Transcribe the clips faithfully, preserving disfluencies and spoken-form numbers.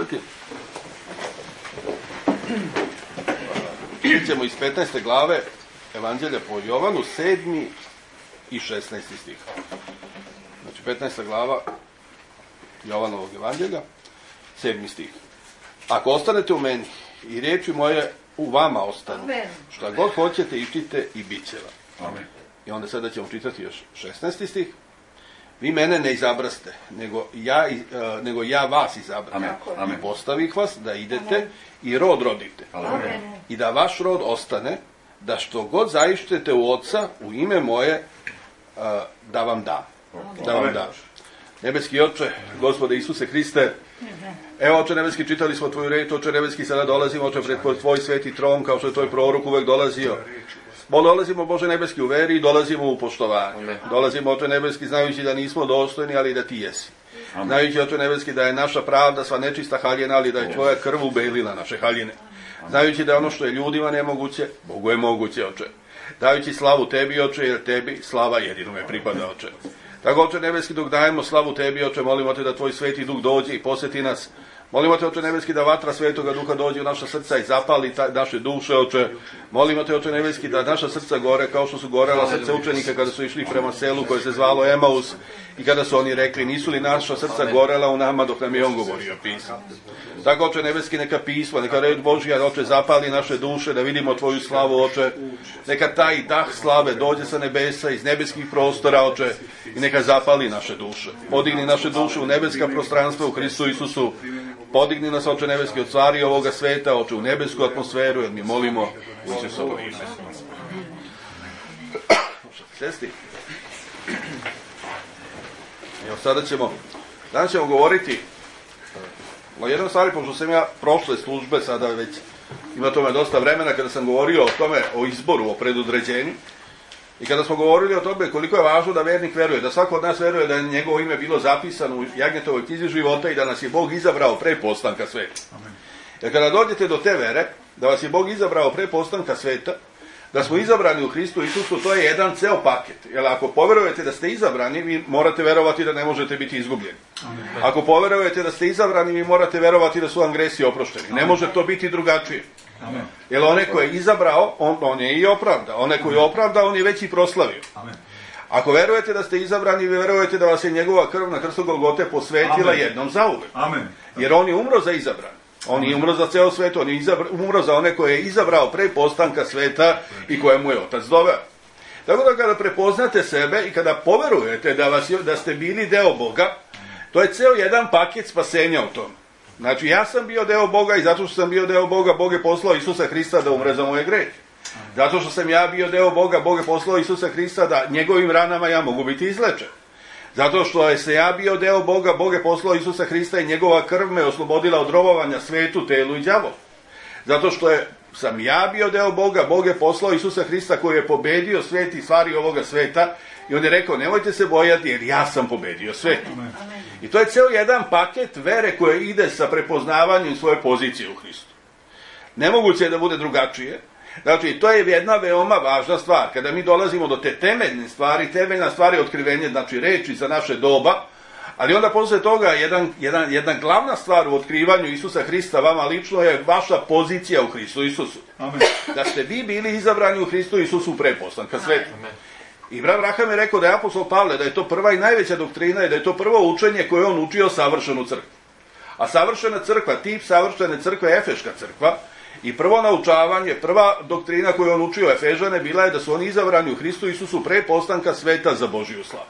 slušati. Idemo iz petnaeste glave Evanđelja po Jovanu, sedmi i šesnaesti stih. Znači, petnaesta glava Jovanovog Evanđelja, sedmi stih. Ako ostanete u meni i riječi moje u vama ostanu, šta god hoćete iščite i bit će vam. Amen. I onda sada ćemo čitati još šesnaesti stih. Vi mene ne izabraste, nego ja, uh, nego ja vas izabram. I postavih vas da idete Amen. I rod rodite. Amen. I da vaš rod ostane, da što god zaištete u Oca, u ime moje, uh, da vam dam. Da vam dam. Nebeski Oče, Gospode Isuse Hriste, evo, Oče nebeski, čitali smo tvoju reč, Oče nebeski, sada dolazimo, Oče, pred tvoj sveti tron, kao što je tvoj prorok uvek dolazio. Bo dolazimo, Bože nebeski, u veri i dolazimo u poštovanju. Dolazimo, Oče nebeski, znajući da nismo dostojni, ali da ti jesi. Znajući, Oče nebeski, da je naša pravda sva nečista haljina, ali da je tvoja krv ubelila naše haljine. Znajući da ono što je ljudima nemoguće, Bogu je moguće, Oče. Dajući slavu tebi, Oče, jer tebi slava jedinome pripada, Oče. Tako, Oče nebeski, dok dajemo slavu tebi, Oče, molimo te da tvoj sveti duh dođe i posjeti nas. Molimo te, Oče nebeski, da vatra svetoga duha dođe u naša srca i zapali ta, naše duše, Oče. Molimo te, Oče nebeski, da naša srca gore kao što su gorela srce učenika kada su išli prema selu koje se zvalo Emaus i kada su oni rekli, nisu li naša srca gorela u nama dok nam je on govorio pismo. Tako, Oče nebeski, neka pismo, neka reč Božja, Oče, zapali naše duše da vidimo tvoju slavu, Oče. Neka taj dah slave dođe sa nebesa, iz nebeskih prostora, Oče, i neka zapali naše duše. Podigni naše duše u nebeska prostranstva u Hristu Isusu. Podigni nas, Oče nebeski, od stvari ovoga sveta, Oče, u nebesku atmosferu, jer mi molimo u Isusovo ime. Šesti. Evo, sada ćemo, danas ćemo govoriti o jednoj stvari, pošto sam ja prošle službe, sada već ima tome dosta vremena, kada sam govorio o tome, o izboru, o predodređenju, i kada smo govorili o tome koliko je važno da vernik veruje, da svako od nas veruje da je njegovo ime bilo zapisano u Jagnjetovoj knjizi života i da nas je Bog izabrao pre postanka sveta. Amen. Jer kada dođete do te vere, da vas je Bog izabrao pre postanka sveta, da smo izabrani u Hristu Isusu, to je jedan ceo paket. Jer ako poverujete da ste izabrani, vi morate verovati da ne možete biti izgubljeni. Amen. Ako poverujete da ste izabrani, vi morate verovati da su vam gresi oprošteni. Ne može to biti drugačije. Amen. Jer onaj ko je izabrao, on, on je i opravdao. Onaj ko je opravdao, on je već i proslavio. Amen. Ako verujete da ste izabrani, vi verujete da vas je njegova krv na krstu Golgote posvetila Amen. Jednom zauvek. Amen. Jer on je umro za izabran. On je umro za ceo svet, on je izabra, umro za one koje je izabrao pre postanka sveta i kojemu je Otac doveo. Tako da kada prepoznate sebe i kada poverujete da, vas, da ste bili deo Boga, to je ceo jedan paket spasenja u tom. Znači, ja sam bio deo Boga i zato što sam bio deo Boga, Bog je poslao Isusa Hrista da umre za moje grehe. Zato što sam ja bio deo Boga, Bog je poslao Isusa Hrista da njegovim ranama ja mogu biti izlečen. Zato što je se ja bio deo Boga, Bog je poslao Isusa Hrista i njegova krv me oslobodila od robovanja svetu, telu i đavolu. Zato što je, sam ja bio deo Boga, Bog je poslao Isusa Hrista koji je pobedio svet i stvari ovoga sveta i on je rekao, nemojte se bojati jer ja sam pobedio svet. Amen. I to je ceo jedan paket vere koja ide sa prepoznavanjem svoje pozicije u Hristu. Nemoguće je da bude drugačije. Znači, to je jedna veoma važna stvar. Kada mi dolazimo do te temeljne stvari, temeljna stvar je otkrivenje, znači reči za naše doba, ali onda posle toga jedan, jedan, jedna glavna stvar u otkrivanju Isusa Hrista vama lično je vaša pozicija u Hristu Isusu. Amen. Da ste vi bili izabrani u Hristu Isusu pre postanka sveta. I brat Braham je rekao da je apostol Pavle, da je to prva i najveća doktrina i da je to prvo učenje koje on učio savršenu crkvu. A savršena crkva, tip savršene crkve je Efeška crkva, i prvo naučavanje, prva doktrina koju on učio Efežane bila je da su oni izabrani u Hristu Isusu pre postanka sveta za Božiju slavu.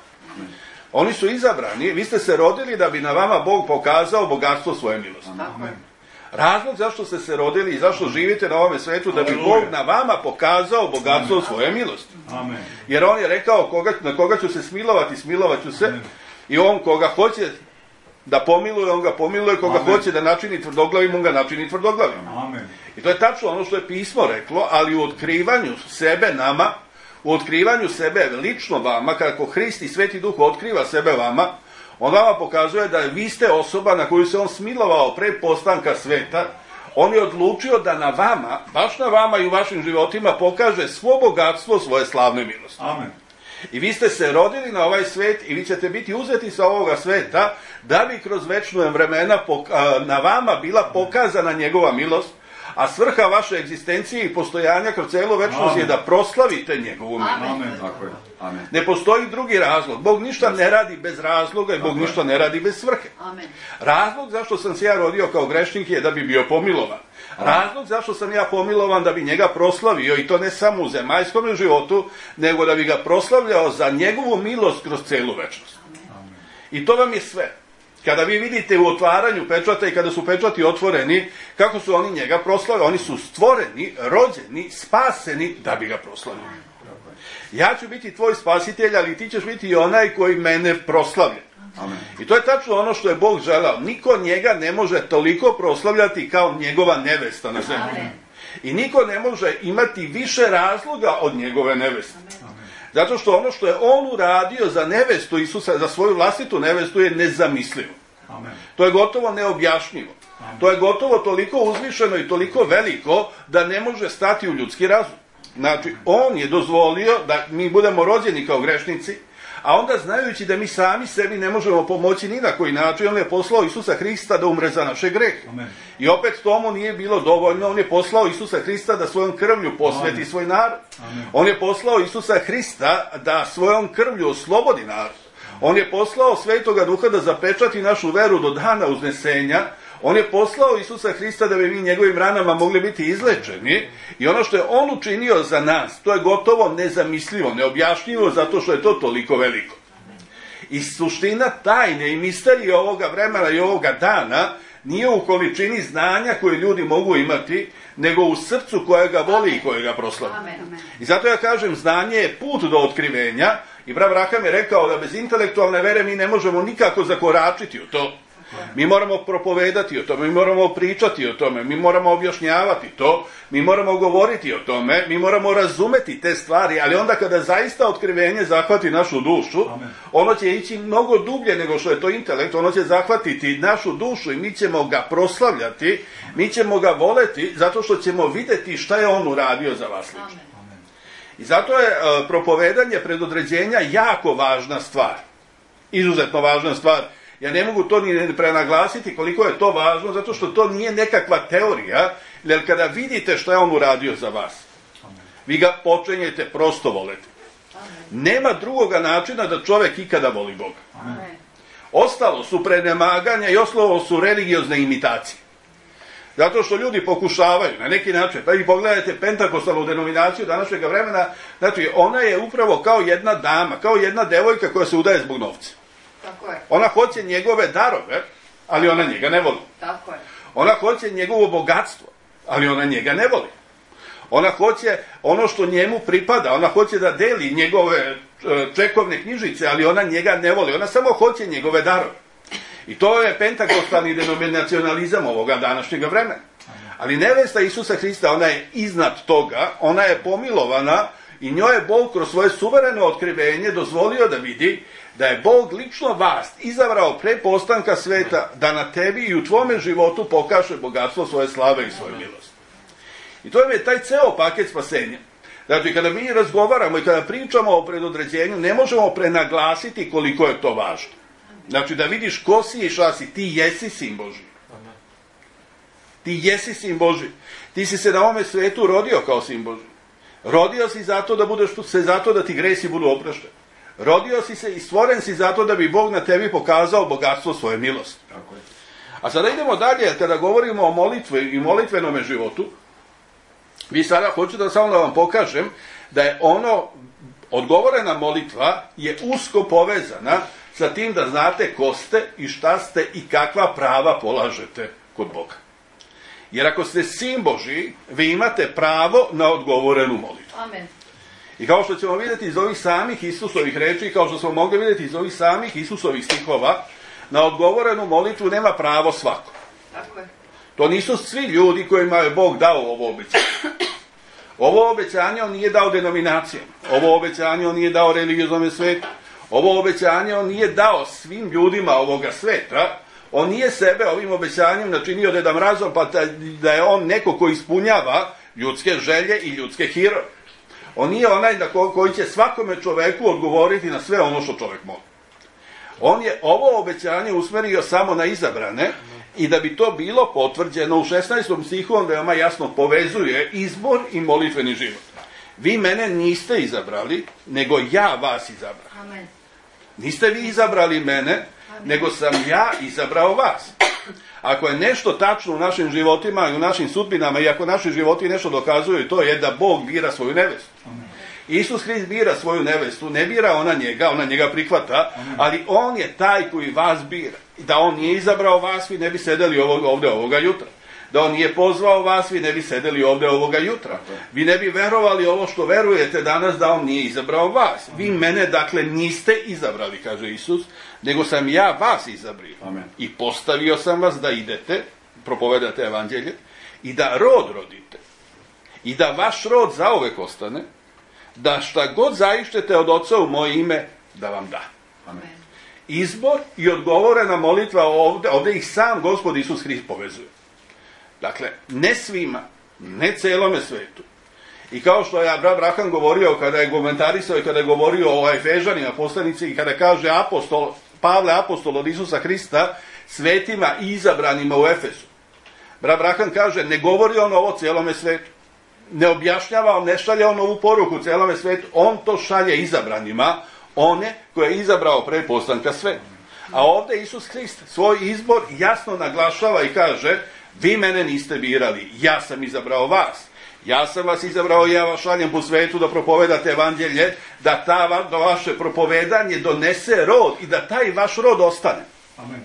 Oni su izabrani, vi ste se rodili da bi na vama Bog pokazao bogatstvo svoje milosti. Amen. Razlog zašto ste se rodili i zašto živite na ovome svetu, da bi Bog na vama pokazao bogatstvo svoje milosti. Amen. Jer on je rekao, koga, na koga ću se smilovati, smilovat ću se. Amen. I on koga hoće da pomiluje, on ga pomiluje, koga Amen. Hoće da načini tvrdoglavim, on ga načini tvrdoglavim. Amen. I to je tačno ono što je pismo reklo, ali u otkrivanju sebe nama, u otkrivanju sebe lično vama, kako Hrist i Sveti Duh otkriva sebe vama, on vama pokazuje da vi ste osoba na koju se on smilovao pre postanka sveta. On je odlučio da na vama, baš na vama i u vašim životima pokaže svo bogatstvo svoje slavne milosti. Amen. I vi ste se rodili na ovaj svet i vi ćete biti uzeti sa ovoga sveta da bi kroz večnu vremena na vama bila pokazana njegova milost, a svrha vaše egzistencije i postojanja kroz celu večnost je da proslavite njegovu milost. Amen. Ne postoji drugi razlog. Bog ništa ne radi bez razloga i Bog ništa ne radi bez svrhe. Amen. Razlog zašto sam se ja rodio kao grešnik je da bi bio pomilovan. Razlog zašto sam ja pomilovan da bi njega proslavio, i to ne samo u zemaljskom životu, nego da bi ga proslavljao za njegovu milost kroz celu večnost. Amen. I to vam je sve. Kada vi vidite u otvaranju pečata i kada su pečati otvoreni, kako su oni njega proslavili, oni su stvoreni, rođeni, spaseni da bi ga proslavili. Ja ću biti tvoj spasitelj, ali ti ćeš biti i onaj koji mene proslavlja. Amen. I to je tačno ono što je Bog želao. Niko njega ne može toliko proslavljati kao njegova nevesta na zemlji. Amen. I niko ne može imati više razloga od njegove neveste. Amen. Zato što ono što je on uradio za nevestu Isusa, za svoju vlastitu nevestu, je nezamislivo. Amen. To je gotovo neobjašnjivo. Amen. To je gotovo toliko uzvišeno i toliko veliko da ne može stati u ljudski razum. Znači, on je dozvolio da mi budemo rođeni kao grešnici, a onda znajući da mi sami sebi ne možemo pomoći ni na koji način, on je poslao Isusa Hrista da umre za naše grehe. Amen. I opet tomu nije bilo dovoljno, on je poslao Isusa Hrista da svojom krvlju posveti Amen. svoj narod. Amen. On je poslao Isusa Hrista da svojom krvlju oslobodi narod. On je poslao Svetoga Duha da zapečati našu veru do dana uznesenja. On je poslao Isusa Hrista da bi mi njegovim ranama mogli biti izlečeni. I ono što je on učinio za nas, to je gotovo nezamislivo, neobjašnjivo, zato što je to toliko veliko. I suština tajne i misterije ovoga vremena i ovoga dana nije u količini znanja koje ljudi mogu imati, nego u srcu koje ga voli i koje ga proslavlja. I zato ja kažem, znanje je put do otkrivenja, i brat Braham je rekao da bez intelektualne vere mi ne možemo nikako zakoračiti u to. Mi moramo propovedati o tome, mi moramo pričati o tome, mi moramo objašnjavati to, mi moramo govoriti o tome, mi moramo razumeti te stvari, ali onda kada zaista otkrivenje zahvati našu dušu, Amen. ono će ići mnogo dublje nego što je to intelekt, ono će zahvatiti našu dušu i mi ćemo ga proslavljati, mi ćemo ga voleti zato što ćemo videti šta je on uradio za vas lično. I zato je uh, propovedanje predodređenja jako važna stvar, izuzetno važna stvar. Ja ne mogu to ni prenaglasiti koliko je to važno, zato što to nije nekakva teorija, jer kada vidite što je on uradio za vas, vi ga počinjete prosto voleti. Nema drugoga načina da čovjek ikada voli Boga. Amen. Ostalo su prenemaganja i ostalo su religiozne imitacije. Zato što ljudi pokušavaju na neki način, pa i pogledajte pentakostalnu denominaciju današnjeg vremena, znači ona je upravo kao jedna dama, kao jedna devojka koja se udaje zbog novca. Tako je. Ona hoće njegove darove, ali ona njega ne voli. Tako je. Ona hoće njegovo bogatstvo, ali ona njega ne voli. Ona hoće ono što njemu pripada, ona hoće da deli njegove čekovne knjižice, ali ona njega ne voli. Ona samo hoće njegove darove. I to je pentakostalni denominacionalizam ovoga današnjeg vremena. Ali nevesta Isusa Hrista, ona je iznad toga, ona je pomilovana i njoj je Bog kroz svoje suvereno otkrivenje dozvolio da vidi da je Bog lično vas izabrao pre postanka sveta da na tebi i u tvome životu pokaže bogatstvo svoje slave i svoje milosti. I to je taj ceo paket spasenja. Znači, kada mi razgovaramo i kada pričamo o predodređenju, ne možemo prenaglasiti koliko je to važno. Znači, da vidiš ko si i šta si, ti jesi sin Božji. Ti jesi sin Božji. Ti si se na ovome svetu rodio kao sin Božji. Rodio si zato da budeš se zato da ti gresi budu oprošteni. Rodio si se i stvoren si zato da bi Bog na tebi pokazao bogatstvo svoje milosti. Tako je. A sada idemo dalje, kada govorimo o molitvi i molitvenome životu, vi sada hoću da samo da vam pokažem da je ono, odgovorena molitva je usko povezana sa tim da znate ko ste i šta ste i kakva prava polažete kod Boga. Jer ako ste sin Božji, vi imate pravo na odgovorenu molitvu. Amen. I kao što ćemo vidjeti iz ovih samih Isusovih reči, kao što smo mogli vidjeti iz ovih samih Isusovih stihova, na odgovorenu molitvu nema pravo svako. Tako je. To nisu svi ljudi kojima je Bog dao ovo obećanje. Ovo obećanje on nije dao denominacijama. Ovo obećanje on nije dao religioznom svetu. Ovo obećanje on nije dao svim ljudima ovoga sveta. On nije sebe ovim obećanjem načinio Deda Mrazom, pa da je on neko ko ispunjava ljudske želje i ljudske hirove. On nije onaj na ko, koji će svakome čoveku odgovoriti na sve ono što čovek moli. On je ovo obećanje usmerio samo na izabrane i da bi to bilo potvrđeno u šesnaestom stihu on veoma jasno povezuje izbor i molitveni život. Vi mene niste izabrali, nego ja vas izabrao. Amen. Niste vi izabrali mene, Amen. Nego sam ja izabrao vas. Ako je nešto tačno u našim životima i u našim sudbinama i ako naši životi nešto dokazuju, to je da Bog bira svoju nevestu. Amen. Isus Hrist bira svoju nevestu, ne bira ona njega, ona njega prihvata, Amen. Ali on je taj koji vas bira. Da on nije izabrao vas, vi ne bi sedeli ovdje ovoga jutra. Da on nije pozvao vas, vi ne bi sedeli ovdje ovoga jutra. Vi ne bi verovali ovo što verujete danas da on nije izabrao vas. Vi mene, dakle, niste izabrali, kaže Isus, nego sam ja vas izabrio. Amen. I postavio sam vas da idete, propovedate evanđelje, i da rod rodite. I da vaš rod zauvek ostane, da šta god zaištete od Oca u moje ime, da vam da. Amen. Izbor i odgovorena molitva ovdje, ovdje ih sam Gospod Isus Hrist povezuje. Dakle, ne svima, ne celome svetu. I kao što je Abraham govorio kada je komentarisao i kada je govorio o Efežanima poslanici i kada kaže apostol, Pavle apostol od Isusa Hrista svetima i izabranima u Efesu. Abraham kaže, ne govori on ovo celome svetu. Ne objašnjava on, ne šalje on ovu poruku celome svetu. On to šalje izabranima, one koje je izabrao pre postanka sveta. A ovdje Isus Hrist svoj izbor jasno naglašava i kaže, vi mene niste birali, ja sam izabrao vas. Ja sam vas izabrao i ja vas šaljem po svetu da propovedate evanđelje, da ta da vaše propovedanje donese rod i da taj vaš rod ostane. Amen.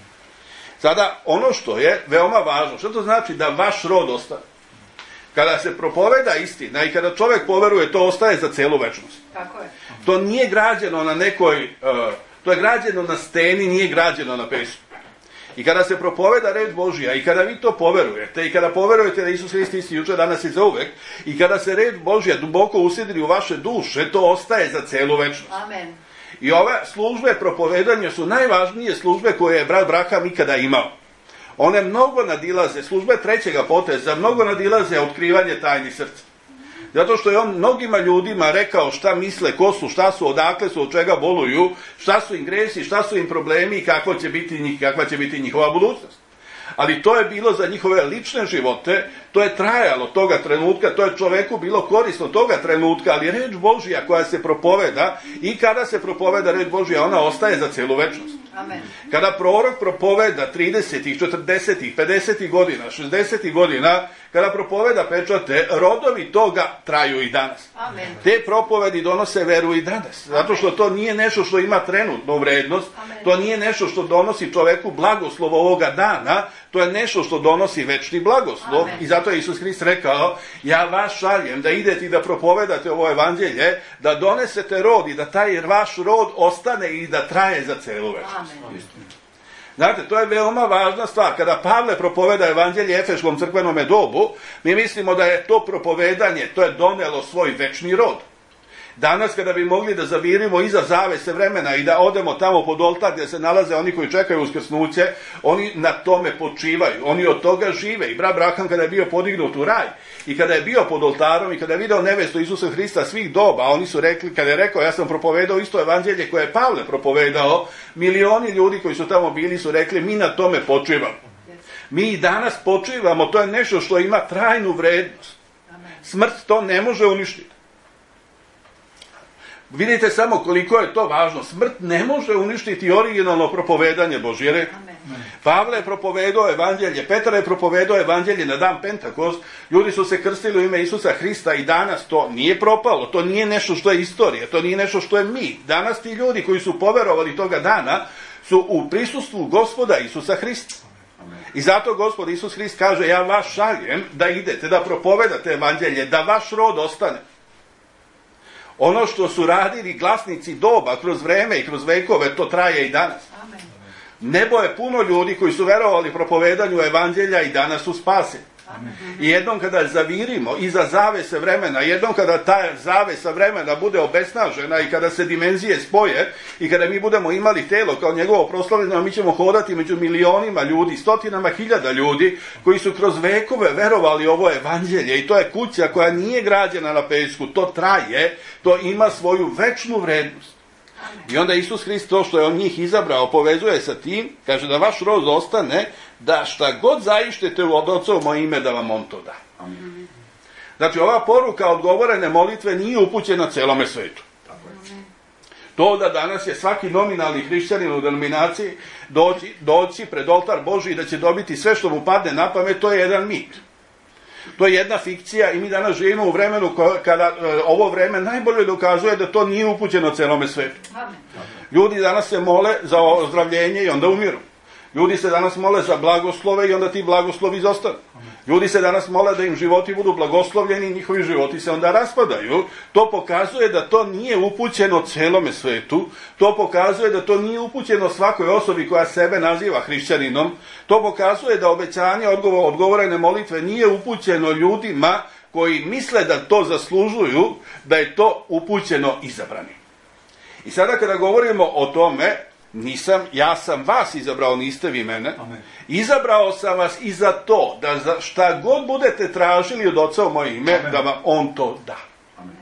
Sada, ono što je veoma važno, što to znači da vaš rod ostane? Kada se propoveda istina i kada čovjek poveruje, to ostaje za celu večnost. Tako je. To nije građeno na nekoj, uh, to je građeno na steni, nije građeno na pesku. I kada se propoveda reč Božja i kada vi to poverujete i kada poverujete da Isus Hrist isti jučer, danas i zauvek i kada se reč Božja duboko usidri u vaše duše, to ostaje za celu večnost. Amen. I ove službe propovedanja su najvažnije službe koje je brat Braham ikada imao. One mnogo nadilaze, službe trećega poteza, mnogo nadilaze otkrivanje tajni srca. Zato što je on mnogima ljudima rekao šta misle, ko su, šta su, odakle su, od čega boluju, šta su im gresi, šta su im problemi i kakva će biti, kakva će biti njihova budućnost. Ali to je bilo za njihove lične živote, to je trajalo toga trenutka, to je čoveku bilo korisno toga trenutka, ali reč Božja koja se propoveda i kada se propoveda reč Božja, ona ostaje za celu večnost. Amen. Kada prorok propoveda tridesetih, četrdesetih, pedesetih godina, šezdesetih godina, kada propoveda pečate, rodovi toga traju i danas. Amen. Te propovedi donose veru i danas. Zato što to nije nešto što ima trenutnu vrednost, Amen. To nije nešto što donosi čoveku blagoslov ovoga dana, to je nešto što donosi večni blagoslov. Amen. I zato je Isus Hrist rekao, ja vas šaljem da idete i da propovedate ovo evanđelje, da donesete rod i da taj vaš rod ostane i da traje za celu večnost. Znate, to je veoma važna stvar. Kada Pavle propoveda evanđelje Efeškom crkvenome dobu, mi mislimo da je to propovedanje, to je donelo svoj večni rod. Danas kada bi mogli da zavirimo iza zavese vremena i da odemo tamo pod oltar gdje se nalaze oni koji čekaju uskrsnuće, oni na tome počivaju, oni od toga žive. I brat Braham kada je bio podignut u raj i kada je bio pod oltarom i kada je video nevestu Isusa Hrista svih doba, oni su rekli, kada je rekao ja sam propovedao isto evanđelje koje je Pavle propovedao, milioni ljudi koji su tamo bili su rekli mi na tome počivamo. Mi i danas počivamo, to je nešto što ima trajnu vrednost. Smrt to ne može uništiti. Vidite samo koliko je to važno. Smrt ne može uništiti originalno propovedanje Božje reči. Pavle je propovedao evanđelje, Petar je propovedao evanđelje na dan Pentakost, ljudi su se krstili u ime Isusa Hrista i danas to nije propalo, to nije nešto što je istorija, to nije nešto što je mi. Danas ti ljudi koji su poverovali toga dana su u prisustvu Gospoda Isusa Hrista. I zato Gospod Isus Hrist kaže ja vas šaljem da idete, da propovedate evanđelje, da vaš rod ostane. Ono što su radili glasnici doba kroz vreme i kroz vekove, to traje i danas. Amen. Nebo je puno ljudi koji su verovali propovedanju evanđelja i danas su spaseni. I jednom kada zavirimo iza zavese vremena, jednom kada ta zavesa vremena bude obesnažena i kada se dimenzije spoje i kada mi budemo imali telo kao njegovo proslavljeno, mi ćemo hodati među milionima ljudi, stotinama hiljada ljudi koji su kroz vekove verovali ovo evanđelje i to je kuća koja nije građena na pesku, to traje, to ima svoju večnu vrednost. I onda Isus Hrist, to što je on njih izabrao, povezuje sa tim, kaže da vaš rod ostane, da šta god zaištete od Ocovo moje ime, da vam on to da. Amen. Znači, ova poruka odgovorene molitve nije upućena celome svetu. To da danas je svaki nominalni hrišćanin u denominaciji doći, doći pred oltar Božji i da će dobiti sve što mu padne na pamet, to je jedan mit. To je jedna fikcija i mi danas živimo u vremenu kada ovo vreme najbolje dokazuje da to nije upućeno celome svetu. Ljudi danas se mole za ozdravljenje i onda umiru. Ljudi se danas mole za blagoslove i onda ti blagoslovi izostanu. Ljudi se danas mole da im životi budu blagoslovljeni i njihovi životi se onda raspadaju. To pokazuje da to nije upućeno celome svetu. To pokazuje da to nije upućeno svakoj osobi koja sebe naziva hrišćaninom. To pokazuje da obećanje odgovorene molitve nije upućeno ljudima koji misle da to zaslužuju, da je to upućeno izabrani. I sada kada govorimo o tome, nisam, ja sam vas izabrao, niste vi mene. Amen. Izabrao sam vas i za to, da za šta god budete tražili od Oca u moje ime, Amen. Da vam on to da. Amen.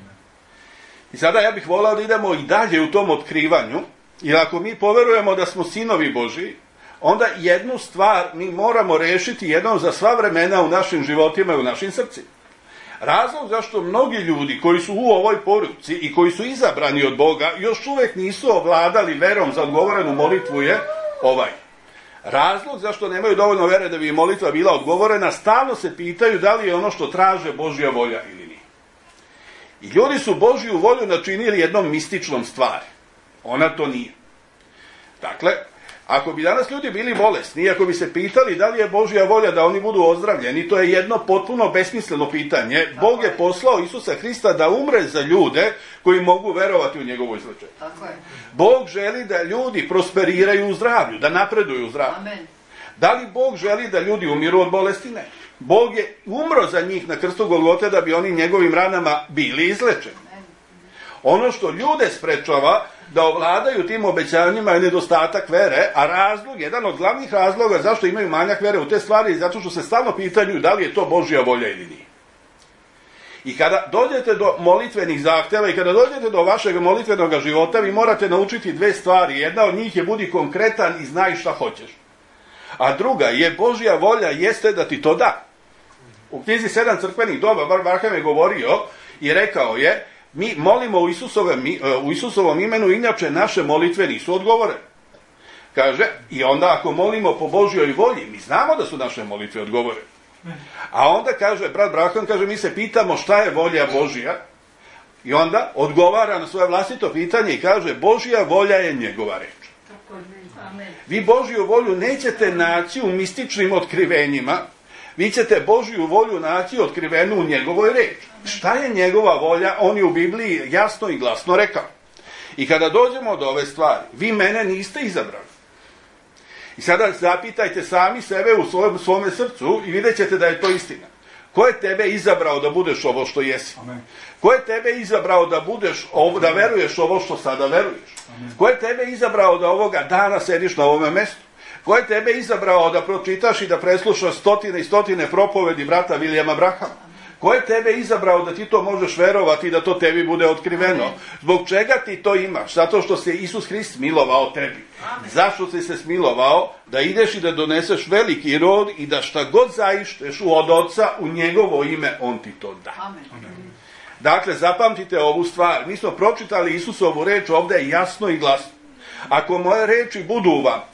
I sada ja bih volao da idemo i dalje u tom otkrivanju, jer ako mi poverujemo da smo sinovi Božji, onda jednu stvar mi moramo rešiti jednom za sva vremena u našim životima i u našim srcima. Razlog zašto mnogi ljudi koji su u ovoj poruci i koji su izabrani od Boga još uvek nisu ovladali verom za odgovorenu molitvu je ovaj. Razlog zašto nemaju dovoljno vere da bi im molitva bila odgovorena, stalno se pitaju da li je ono što traže Božja volja ili nije. I ljudi su Božju volju načinili jednom mističnom stvari. Ona to nije. Dakle, ako bi danas ljudi bili bolesni i ako bi se pitali da li je Božja volja da oni budu ozdravljeni, to je jedno potpuno besmisleno pitanje. Bog je poslao Isusa Hrista da umre za ljude koji mogu verovati u njegovo izlečenje. Bog želi da ljudi prosperiraju u zdravlju, da napreduju u zdravlju. Amen. Da li Bog želi da ljudi umiru od bolesti? Ne. Bog je umro za njih na krstu Golgote da bi oni njegovim ranama bili izlečeni. Ono što ljude sprečava da ovladaju tim obećanjima je nedostatak vere, a razlog, jedan od glavnih razloga zašto imaju manjak vere u te stvari je zato što se stalno pitaju da li je to Božja volja ili nije. I kada dođete do molitvenih zahteva i kada dođete do vašeg molitvenog života, vi morate naučiti dve stvari. Jedna od njih je budi konkretan i znaj šta hoćeš. A druga je Božja volja jeste da ti to da. U knjizi Sedam crkvenih doba Bar Varham je govorio i rekao je: mi molimo u Isusovom, u Isusovom imenu, inače naše molitve nisu odgovorene. Kaže, i onda ako molimo po Božjoj volji, mi znamo da su naše molitve odgovorene. A onda kaže, brat Branham, kaže, mi se pitamo šta je volja Božja, i onda odgovara na svoje vlastito pitanje i kaže, Božja volja je njegova reč. Vi Božju volju nećete naći u mističnim otkrivenjima, vi ćete Božju volju naći otkrivenu u njegovoj reči. Šta je njegova volja, on je u Bibliji jasno i glasno rekao. I kada dođemo do ove stvari, vi mene niste izabrali. I sada zapitajte sami sebe u svojom, svome srcu i vidjet ćete da je to istina. Ko je tebe izabrao da budeš ovo što jesi? Amen. Ko je tebe izabrao da budeš ovo, da veruješ ovo što sada veruješ? Amen. Ko je tebe izabrao da ovoga dana sediš na ovome mestu? Ko je tebe izabrao da pročitaš i da preslušaš stotine i stotine propovedi brata Vilijama Brahama? Ko je tebe izabrao da ti to možeš verovati i da to tebi bude otkriveno? Zbog čega ti to imaš? Zato što se Isus Hrist smilovao tebi. Amen. Zašto si se smilovao? Da ideš i da doneseš veliki rod i da šta god zaišteš od Oca u njegovo ime, on ti to da. Amen. Dakle, zapamtite ovu stvar. Mi smo pročitali Isusovu reč ovdje jasno i glasno. Ako moje reči budu u vam,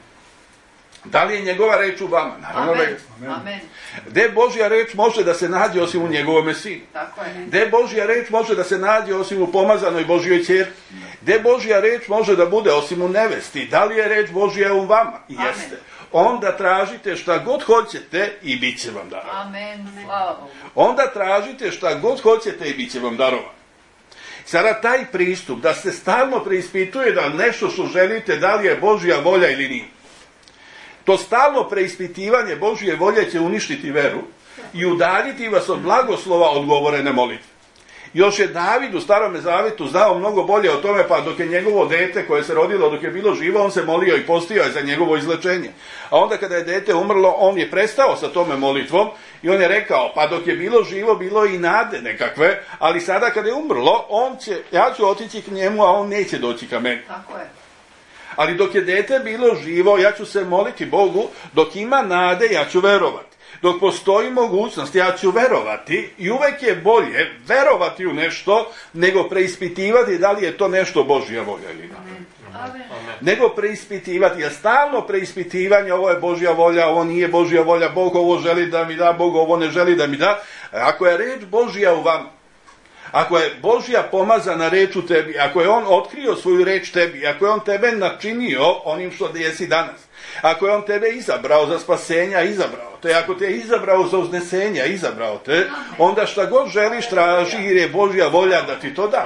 da li je njegova reč u vama? Naravno da je. Amen. Gde Božja reč može da se nađe osim u njegovome sinu? Gde Božja reč može da se nađe osim u pomazanoj Božjoj ćerki? Gde Božja reč može da bude osim u nevesti? Da li je reč Božja u vama? Jeste. Onda tražite šta god hoćete i bit će vam darovano. Amen. Onda tražite šta god hoćete i bit će vam darovano. Sada taj pristup da se stalno preispituje da nešto što želite, da li je Božja volja ili nije. To stalno preispitivanje Božje volje će uništiti veru i udaljiti vas od blagoslova odgovorene molitve. Još je David u Starome Zavetu znao mnogo bolje o tome, pa dok je njegovo dete koje se rodilo, dok je bilo živo, on se molio i postio je za njegovo izlečenje. A onda kada je dete umrlo, on je prestao sa tome molitvom i on je rekao, pa dok je bilo živo, bilo i nade nekakve, ali sada kada je umrlo, on će, ja ću otići k njemu, a on neće doći ka meni. Tako je. Ali dok je dete bilo živo, ja ću se moliti Bogu, dok ima nade, ja ću verovati. Dok postoji mogućnost, ja ću verovati i uvek je bolje verovati u nešto nego preispitivati da li je to nešto Božja volja ili ne. Amen. Nego preispitivati, jer stalno preispitivanje, ovo je Božja volja, ovo nije Božja volja, Bog ovo želi da mi da, Bog ovo ne želi da mi da. Ako je reč Božja u vam, ako je Božja pomazana reč u tebi, ako je on otkrio svoju reč tebi, ako je on tebe načinio onim što jesi danas, ako je on tebe izabrao za spasenja, izabrao te, ako te je izabrao za uznesenja, izabrao te, onda šta god želiš traži jer je Božja volja da ti to da.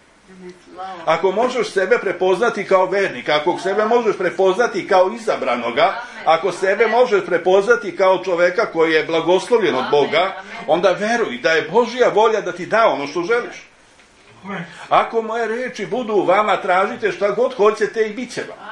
Ako možeš sebe prepoznati kao vernik, ako sebe možeš prepoznati kao izabranoga, ako sebe možeš prepoznati kao čoveka koji je blagoslovljen od Boga, onda veruj da je Božja volja da ti da ono što želiš. Ako moje reči budu u vama, tražite šta god hoćete i bit će vam.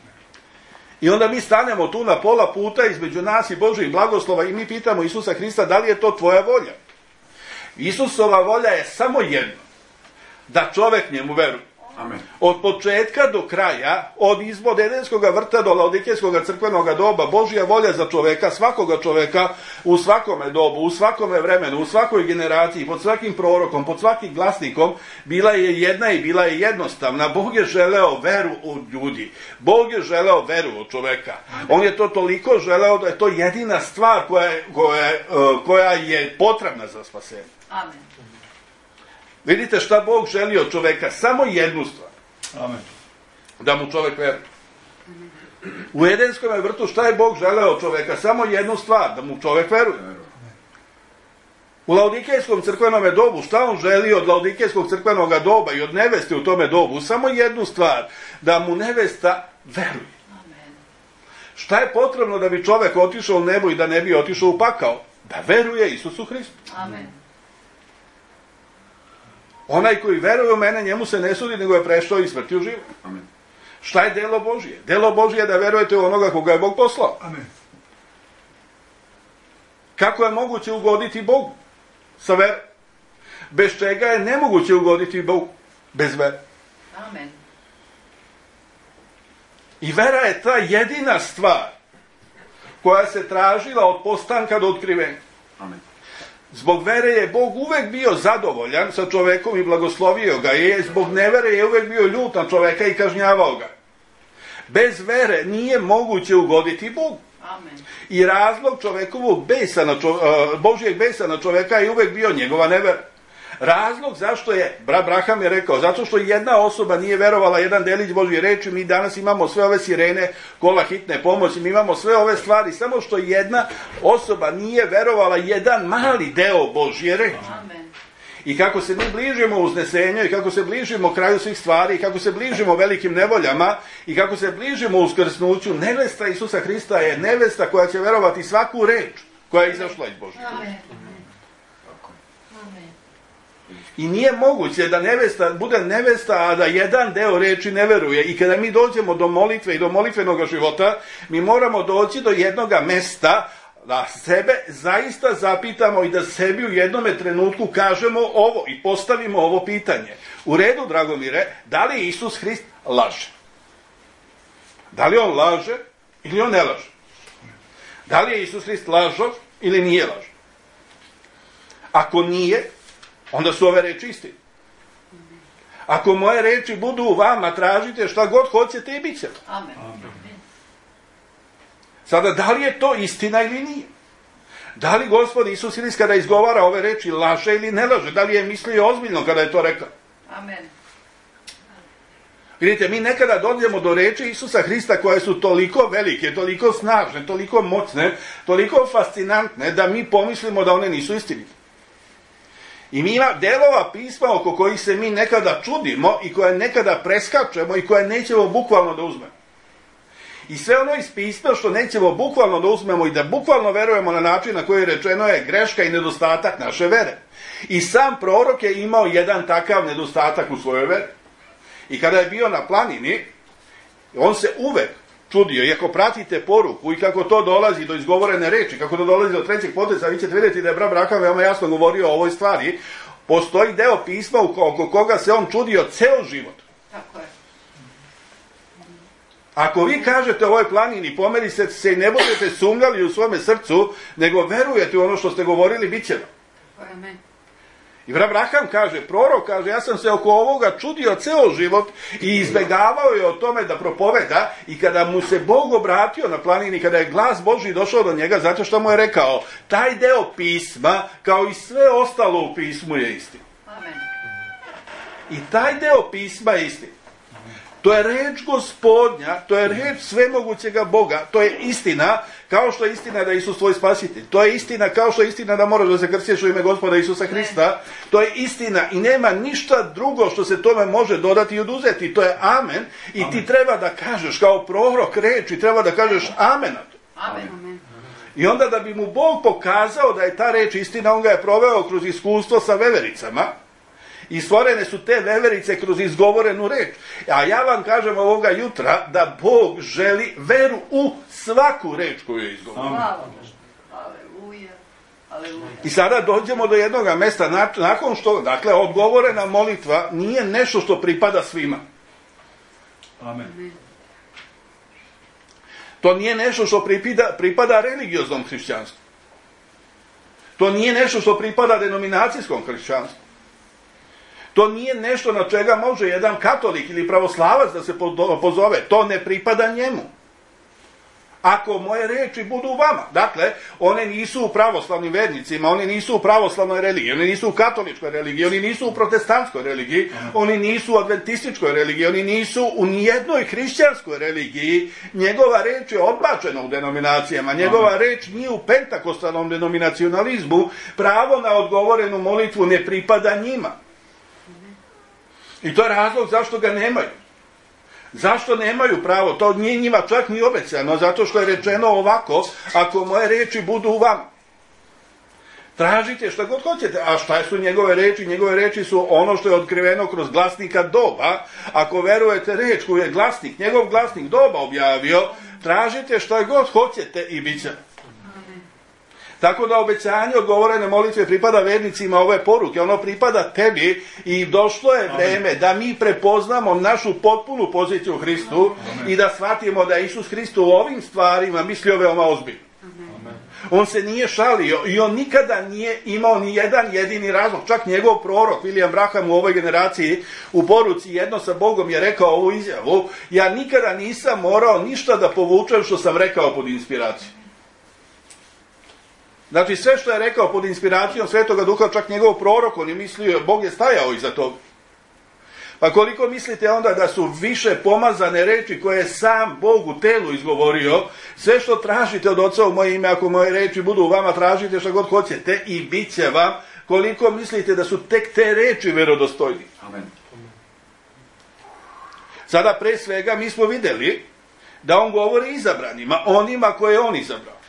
I onda mi stanemo tu na pola puta između nas i Božjih blagoslova i mi pitamo Isusa Hrista da li je to tvoja volja. Isusova volja je samo jedno. Da čovek njemu veruje. Amen. Od početka do kraja, od izvoda Edenskog vrta do Laodikejskog crkvenog doba, Božja volja za čoveka, svakoga čoveka, u svakome dobu, u svakome vremenu, u svakoj generaciji, pod svakim prorokom, pod svakim glasnikom, bila je jedna i bila je jednostavna. Bog je želeo veru u ljudi. Bog je želeo veru u čoveka. On je to toliko želeo da je to jedina stvar koja je, koja, koja je potrebna za spasenje. Amen. Vidite šta Bog želi od čoveka? Samo jednu stvar. Amen. Da mu čovek veruje. U Edenskom vrtu šta je Bog želeo od čoveka? Samo jednu stvar, da mu čovek veruje. U Laodikejskom crkvenom dobu, šta on želi od Laodikejskog crkvenog doba i od neveste u tome dobu? Samo jednu stvar, da mu nevesta veruje. Šta je potrebno da bi čovek otišao u nebo i da ne bi otišao u pakao? Da veruje Isusu Hristu. Amen. Onaj koji veruje u mene, njemu se ne sudi, nego je prešao iz smrti u život. Amen. Šta je delo Božije? Delo Božije je da verujete u onoga koga je Bog poslao. Amen. Kako je moguće ugoditi Bogu? Sa verom. Bez čega je nemoguće ugoditi Bogu? Bez vere. Amen. I vera je ta jedina stvar koja se tražila od postanka do otkrivenja. Amen. Zbog vere je Bog uvek bio zadovoljan sa čovekom i blagoslovio ga je, zbog nevere je uvek bio ljut na čoveka i kažnjavao ga. Bez vere nije moguće ugoditi Bogu. Amen. I razlog čovekovog besa na čo, uh, Božijeg besa na čoveka je uvek bio njegova nevera. Razlog zašto je, brat Braham je rekao, zato što jedna osoba nije verovala jedan delić Božje reči, mi danas imamo sve ove sirene, kola hitne pomoći, mi imamo sve ove stvari, samo što jedna osoba nije verovala jedan mali deo Božje reči. Amen. I kako se mi bližimo uznesenju, i kako se bližimo kraju svih stvari, i kako se bližimo velikim nevoljama, i kako se bližimo uskrsnuću, nevesta Isusa Hrista je nevesta koja će verovati svaku reč koja je izašla iz Božje. Amen. I nije moguće da nevesta bude nevesta, a da jedan deo reči ne veruje. I kada mi dođemo do molitve i do molitvenog života, mi moramo doći do jednog mesta da sebe zaista zapitamo i da sebi u jednome trenutku kažemo ovo i postavimo ovo pitanje. U redu, Dragomire, da li Isus Hrist laže? Da li on laže ili on ne laže? Da li je Isus Hrist lažov ili nije lažov? Ako nije, onda su ove reči istine. Ako moje reči budu u vama, tražite šta god hoćete i bit će. Amen. Sada, da li je to istina ili nije? Da li Gospod Isus Hrist kada izgovara ove reči laže ili ne laže? Da li je mislio ozbiljno kada je to rekao? Amen. Vidite, mi nekada dođemo do reči Isusa Hrista koje su toliko velike, toliko snažne, toliko moćne, toliko fascinantne da mi pomislimo da one nisu istinite. I mi ima delova pisma oko kojih se mi nekada čudimo i koje nekada preskačemo i koje nećemo bukvalno da uzmemo. I sve ono iz pisma što nećemo bukvalno da uzmemo i da bukvalno verujemo na način na koji je rečeno je greška i nedostatak naše vere. I sam prorok je imao jedan takav nedostatak u svojoj veri. I kada je bio na planini, on se uvek čudio, i ako pratite poruku i kako to dolazi do izgovorene reči, kako to dolazi do trećeg poteza, vi ćete vidjeti da je brat Braham veoma jasno govorio o ovoj stvari. Postoji deo pisma oko koga se on čudio ceo život. Tako je. Ako vi kažete o ovoj planini, pomerite se i ne budete sumnjali u svome srcu, nego verujete u ono što ste govorili, bit će vam. Amen. I brat Braham kaže, prorok kaže, ja sam se oko ovoga čudio ceo život i izbegavao je o tome da propoveda, i kada mu se Bog obratio na planini, kada je glas Božji došao do njega, zato što mu je rekao, taj deo pisma, kao i sve ostalo u pismu, je istina. Amen. I taj deo pisma je istina. To je reč Gospodnja, to je reč svemogućega Boga, to je istina, kao što je istina da je Isus tvoj spasitelj. To je istina kao što je istina da moraš da se krstiš u ime Gospoda Isusa Hrista. To je istina i nema ništa drugo što se tome može dodati i oduzeti. To je amen i amen. Ti treba da kažeš kao prorok reči, treba da kažeš amen na to. Amen. I onda da bi mu Bog pokazao da je ta reč istina, on ga je proveo kroz iskustvo sa vevericama. I stvorene su te veverice kroz izgovorenu reč. A ja vam kažem ovoga jutra da Bog želi veru u svaku reč koju je izgovorio. Aleluja. Aleluja. I sada dođemo do jednog mesta, nakon što, dakle, odgovorena molitva nije nešto što pripada svima. Amen. To nije nešto što pripada, pripada religioznom hrišćanstvu. To nije nešto što pripada denominacijskom hrišćanstvu. To nije nešto na čega može jedan katolik ili pravoslavac da se pozove. To ne pripada njemu. Ako moje reči budu u vama. Dakle, one nisu u pravoslavnim vernicima, one nisu u pravoslavnoj religiji, one nisu u katoličkoj religiji, oni nisu u protestantskoj religiji, oni nisu u adventističkoj religiji, oni nisu u nijednoj hrišćanskoj religiji. Njegova reč je odbačena u denominacijama, njegova reč nije u pentakostalnom denominacionalizmu. Pravo na odgovorenu molitvu ne pripada njima. I to je razlog zašto ga nemaju. Zašto nemaju pravo? To nije njima čak ni obećano, zato što je rečeno ovako, ako moje reči budu u vama. Tražite šta god hoćete. A šta su njegove reči? Njegove reči su ono što je otkriveno kroz glasnika doba. Ako verujete reč koju je glasnik, njegov glasnik doba objavio, tražite šta god hoćete i bit će. Tako da obećanje odgovorene molitve pripada vernicima ove poruke, ono pripada tebi i došlo je vreme da mi prepoznamo našu potpunu poziciju u Hristu. Amen. I da shvatimo da Isus Hrist u ovim stvarima mislio veoma ozbiljno. On se nije šalio i on nikada nije imao ni jedan jedini razlog. Čak njegov prorok William Branham u ovoj generaciji u poruci Jedno sa Bogom je rekao ovu izjavu: ja nikada nisam morao ništa da povučem što sam rekao pod inspiracijom. Znači sve što je rekao pod inspiracijom Svetoga Duha, čak njegov prorok, on je mislio, Bog je stajao iza toga. Pa koliko mislite onda da su više pomazane reči koje je sam Bog u telu izgovorio, sve što tražite od Oca u moje ime, ako moje reči budu u vama, tražite što god hoćete i bit će vam, koliko mislite da su tek te reči verodostojni. Amen. Sada pre svega mi smo vidjeli da on govori izabranima, onima koje je on izabrao.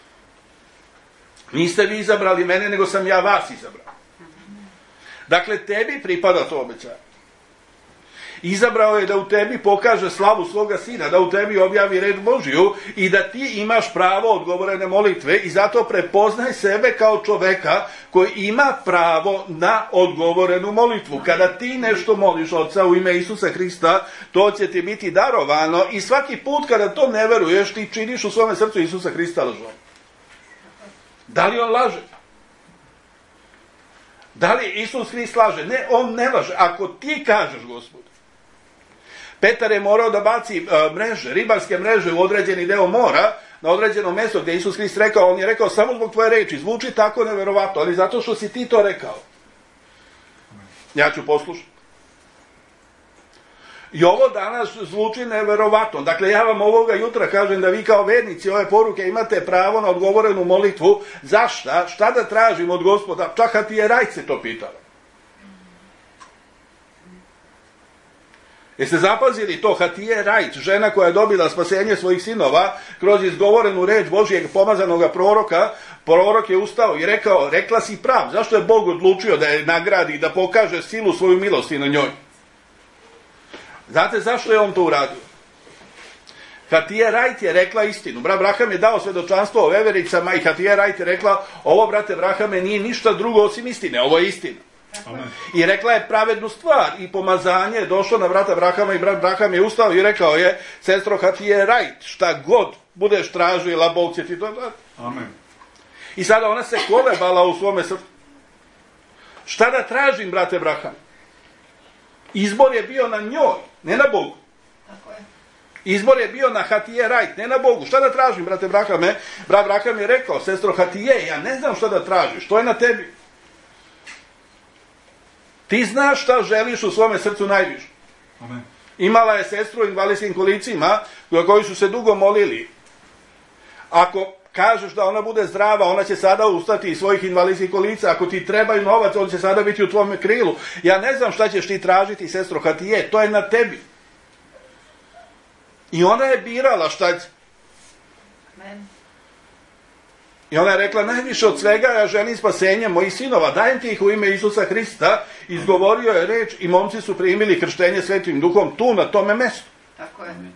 Niste vi izabrali mene, nego sam ja vas izabrao. Dakle, tebi pripada to obećanje. Izabrao je da u tebi pokaže slavu svoga Sina, da u tebi objavi red Božiju i da ti imaš pravo odgovorene molitve i zato prepoznaj sebe kao čoveka koji ima pravo na odgovorenu molitvu. Kada ti nešto moliš Oca u ime Isusa Hrista, to će ti biti darovano i svaki put kada to ne veruješ, ti činiš u svome srcu Isusa Hrista lažom. Da li on laže? Da li Isus Hrist laže? Ne, on ne laže. Ako ti kažeš, Gospod, Petar je morao da baci uh, mreže, ribarske mreže u određeni deo mora, na određeno mjesto gdje Isus Hrist rekao, on je rekao samo zbog tvoje reči, zvuči tako neverovatno, ali zato što si ti to rekao. Ja ću poslušati. I ovo danas zvuči neverovatno. Dakle, ja vam ovoga jutra kažem da vi kao vernici ove poruke imate pravo na odgovorenu molitvu. Zašta? Šta da tražim od Gospoda? Čak kad ti je Rajce to pitalo. Jeste zapazili to? Hatije Rajt, žena koja je dobila spasenje svojih sinova kroz izgovorenu reč Božijeg pomazanog proroka, prorok je ustao i rekao, rekla si prav, zašto je Bog odlučio da je nagradi i da pokaže silu svoju milosti na njoj? Znate zašto je on to uradio? Hatije Rajt je rekla istinu. Brat Braham je dao svedočanstvo o vevericama i Hatije Rajt je rekla, ovo, brate Brahame, nije ništa drugo osim istine, ovo je istina. Amen. I rekla je pravednu stvar i pomazanje je došlo na brata Brahama i brat Braham je ustao i rekao je, sestro Hatije Rajt, šta god budeš tražila, Bog će ti to dati. Amen. I sada ona se kolebala u svome srcu. Šta da tražim, brate Braham? Izbor je bio na njoj, ne na Bogu. Tako je. Izbor je bio na Hatije Rajt, ne na Bogu. Šta da tražim, brate Brahame? Brat Braham je rekao, sestro Hatije, ja ne znam šta da tražiš, to je na tebi. Ti znaš šta želiš u svome srcu najviše. Amen. Imala je sestru u invalidskim kolicima koji su se dugo molili. Ako kažeš da ona bude zdrava, ona će sada ustati iz svojih invalidskih kolica. Ako ti trebaju novac, on će sada biti u tvome krilu. Ja ne znam šta ćeš ti tražiti, sestro Hatije, to je na tebi. I ona je birala šta će. Amen. I ona je rekla, najviše od svega ja želim spasenje mojih sinova, dajem ti ih u ime Isusa Hrista. Izgovorio je reč i momci su primili krštenje Svetim Duhom tu, na tome mestu. Tako je.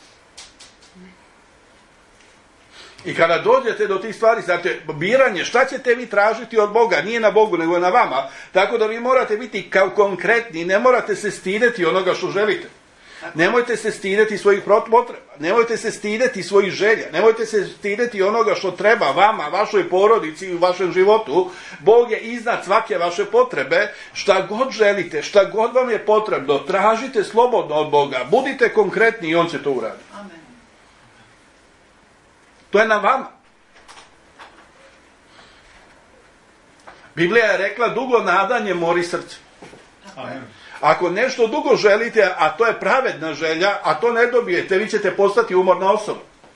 I kada dođete do tih stvari, znate, biranje, šta ćete vi tražiti od Boga, nije na Bogu, nego je na vama. Tako da vi morate biti kao konkretni, ne morate se stideti onoga što želite. Nemojte se stideti svojih potreba, nemojte se stideti svojih želja, nemojte se stideti onoga što treba vama, vašoj porodici i u vašem životu. Bog je iznad svake vaše potrebe. Šta god želite, šta god vam je potrebno, tražite slobodno od Boga, budite konkretni i on će to uraditi. Amen. To je na vama. Biblija je rekla, dugo nadanje mori srce. Amen. Ako nešto dugo želite, a to je pravedna želja, a to ne dobijete, vi ćete postati umorna osoba.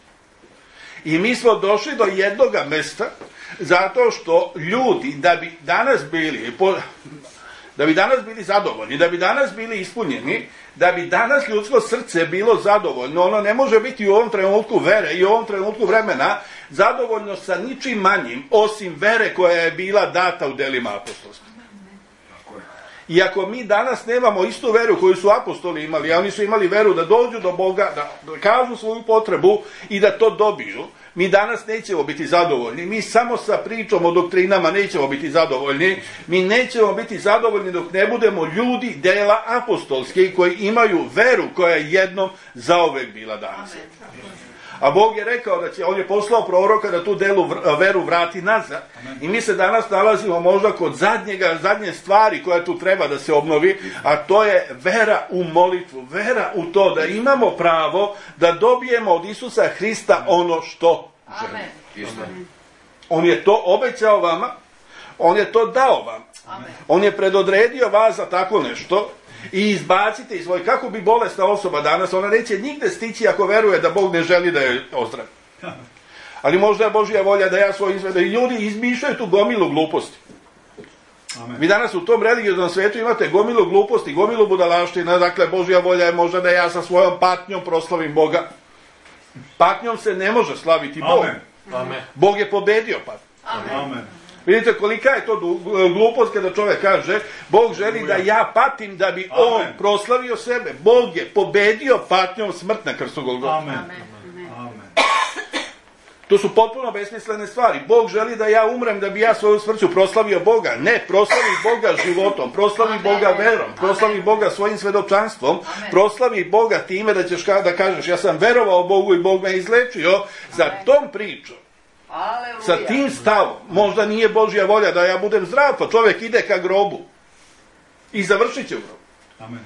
I mi smo došli do jednoga mesta, zato što ljudi, da bi danas bili, da bi danas bili zadovoljni, da bi danas bili ispunjeni, da bi danas ljudsko srce bilo zadovoljno, ono ne može biti u ovom trenutku vere i u ovom trenutku vremena zadovoljno sa ničim manjim, osim vere koja je bila data u delima apostolstva. I ako mi danas nemamo istu veru koju su apostoli imali, a oni su imali veru da dođu do Boga, da, da kažu svoju potrebu i da to dobiju, mi danas nećemo biti zadovoljni. Mi samo sa pričom o doktrinama nećemo biti zadovoljni. Mi nećemo biti zadovoljni dok ne budemo ljudi dela apostolske koji imaju veru koja je jednom zauvek bila danas. A Bog je rekao da će, on je poslao proroka da tu delu veru vrati nazad. Amen. I mi se danas nalazimo možda kod zadnjega, zadnje stvari koja tu treba da se obnovi, a to je vera u molitvu, vera u to da imamo pravo da dobijemo od Isusa Hrista ono što želimo. On je to obećao vama, on je to dao vam. Amen. On je predodredio vas za tako nešto. I izbacite iz svoj, kako bi bolesna osoba danas, ona neće nigde stići ako veruje da Bog ne želi da je ozdravi. Ali možda je Božja volja da ja svoj izvedu. I ljudi izmišljaju tu gomilu gluposti. Amen. Vi danas u tom religioznom svetu imate gomilu gluposti, gomilu budalaština, dakle Božja volja je možda da ja sa svojom patnjom proslavim Boga. Patnjom se ne može slaviti Bog. Amen. Amen. Bog je pobedio patnju. Amen. Amen. Vidite kolika je to glupost kada čovjek kaže Bog želi da ja patim da bi on Amen. Proslavio sebe. Bog je pobedio patnjom smrt na krstu Golgote. Amen. Amen. To su potpuno besmislene stvari. Bog želi da ja umrem da bi ja svoju smrću proslavio Boga. Ne, proslavi Boga životom, proslavi Amen. Boga verom, proslavi Amen. Boga svojim svedočanstvom, Amen. Proslavi Boga time da ćeš da kažeš ja sam verovao Bogu i Bog me izlečio. Amen. Za tom pričom, Aleluja. sa tim stavom, možda nije Božja volja da ja budem zdrav, pa čovjek ide ka grobu i završit će u grobu. Amen.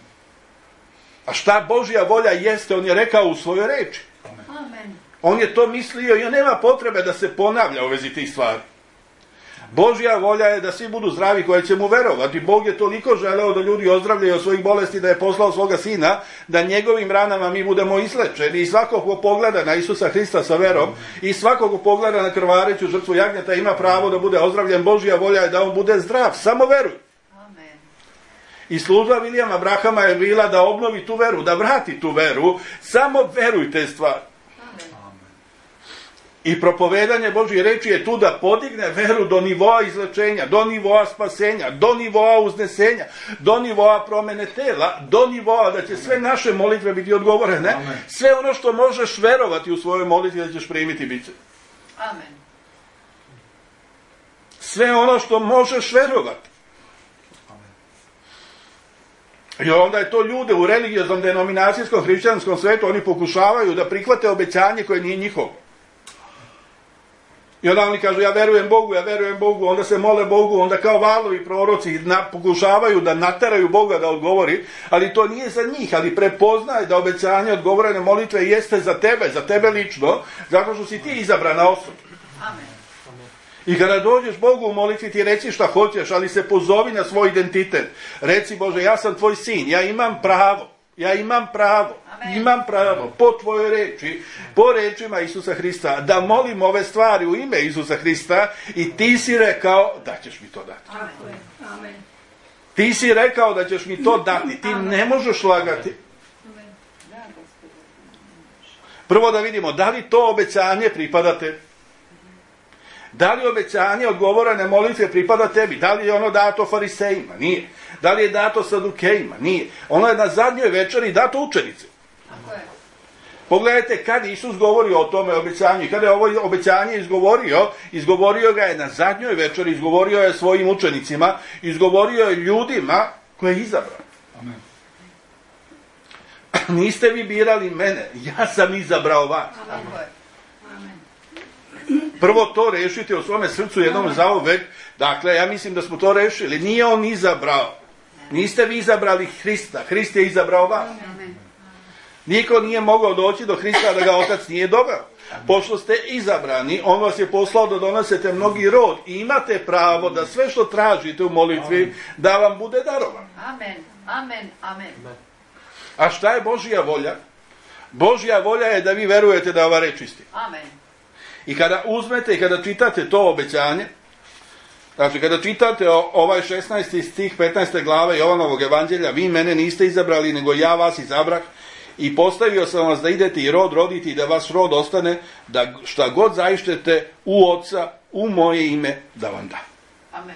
A šta Božja volja jeste, on je rekao u svojoj reči. Amen. On je to mislio i on nema potrebe da se ponavlja u vezi tih stvari. Božja volja je da svi budu zdravi koji će mu verovati. Bog je toliko želeo da ljudi ozdravljaju od svojih bolesti da je poslao svoga sina, da njegovim ranama mi budemo izlečeni. I svako ko pogleda na Isusa Hrista sa verom i svako ko pogleda na krvareću žrtvu jagnjeta ima pravo da bude ozdravljen. Božja volja je da on bude zdrav. Samo veruj. Amen. I služba Vilijama Brahama je bila da obnovi tu veru, da vrati tu veru. Samo verujte stvari. I propovedanje Božje reči je tu da podigne veru do nivoa izlečenja, do nivoa spasenja, do nivoa uznesenja, do nivoa promene tela, do nivoa da će sve naše molitve biti odgovorene. Amen. Sve ono što možeš verovati u svojoj molitvi da ćeš primiti bit će. Amen. Sve ono što možeš verovati. Amen. I onda je to ljude u religioznom denominacijskom hrišćanskom svetu, oni pokušavaju da prihvate obećanje koje nije njihovo. I onda oni kažu, ja verujem Bogu, ja verujem Bogu, onda se mole Bogu, onda kao valovi proroci na, pokušavaju da nateraju Boga da odgovori, ali to nije za njih, ali prepoznaj da obećanje odgovorene molitve jeste za tebe, za tebe lično, zato što si ti izabrana osoba. Amen. I kada dođeš Bogu u molitvi ti reci šta hoćeš, ali se pozovi na svoj identitet. Reci, Bože, ja sam tvoj sin, ja imam pravo. Ja imam pravo, Amen. imam pravo po tvojoj reči, po rečima Isusa Hrista, da molim ove stvari u ime Isusa Hrista i ti si rekao da ćeš mi to dati. Amen. Amen. Ti si rekao da ćeš mi to dati, ti Amen. ne možeš lagati. Amen. Prvo da vidimo, da li to obećanje pripada tebi? Da li obećanje odgovorene molitve pripada tebi? Da li je ono dato farisejima? Nije. Da li je dato sadukejima? Nije. Ono je na zadnjoj večeri dato učenici. Tako je. Pogledajte kad Isus govori o tome obećanju. Kada je ovo obećanje izgovorio, izgovorio ga je na zadnjoj večeri, izgovorio je svojim učenicima, izgovorio je ljudima koje je izabrao. Amen. Niste vi birali mene, ja sam izabrao vas. Amen. Prvo to rešite u svome srcu jednom zauvek. Dakle, ja mislim da smo to rešili. Nije on izabrao. Niste vi izabrali Hrista. Hrist je izabrao vas. Niko nije mogao doći do Hrista da ga Otac nije doveo. Pošto ste izabrani, on vas je poslao da donosete mnogi rod. I imate pravo da sve što tražite u molitvi, da vam bude darovan. Amen. Amen. Amen. A šta je Božja volja? Božja volja je da vi verujete da ova reč isti. Amen. I kada uzmete i kada čitate to obećanje, znači kada čitate ovaj šesnaesti stih petnaeste glave Jovanovog evanđelja, vi mene niste izabrali, nego ja vas izabrah i postavio sam vas da idete i rod roditi i da vaš rod ostane, da šta god zaištete u Oca, u moje ime, da vam da. Amen.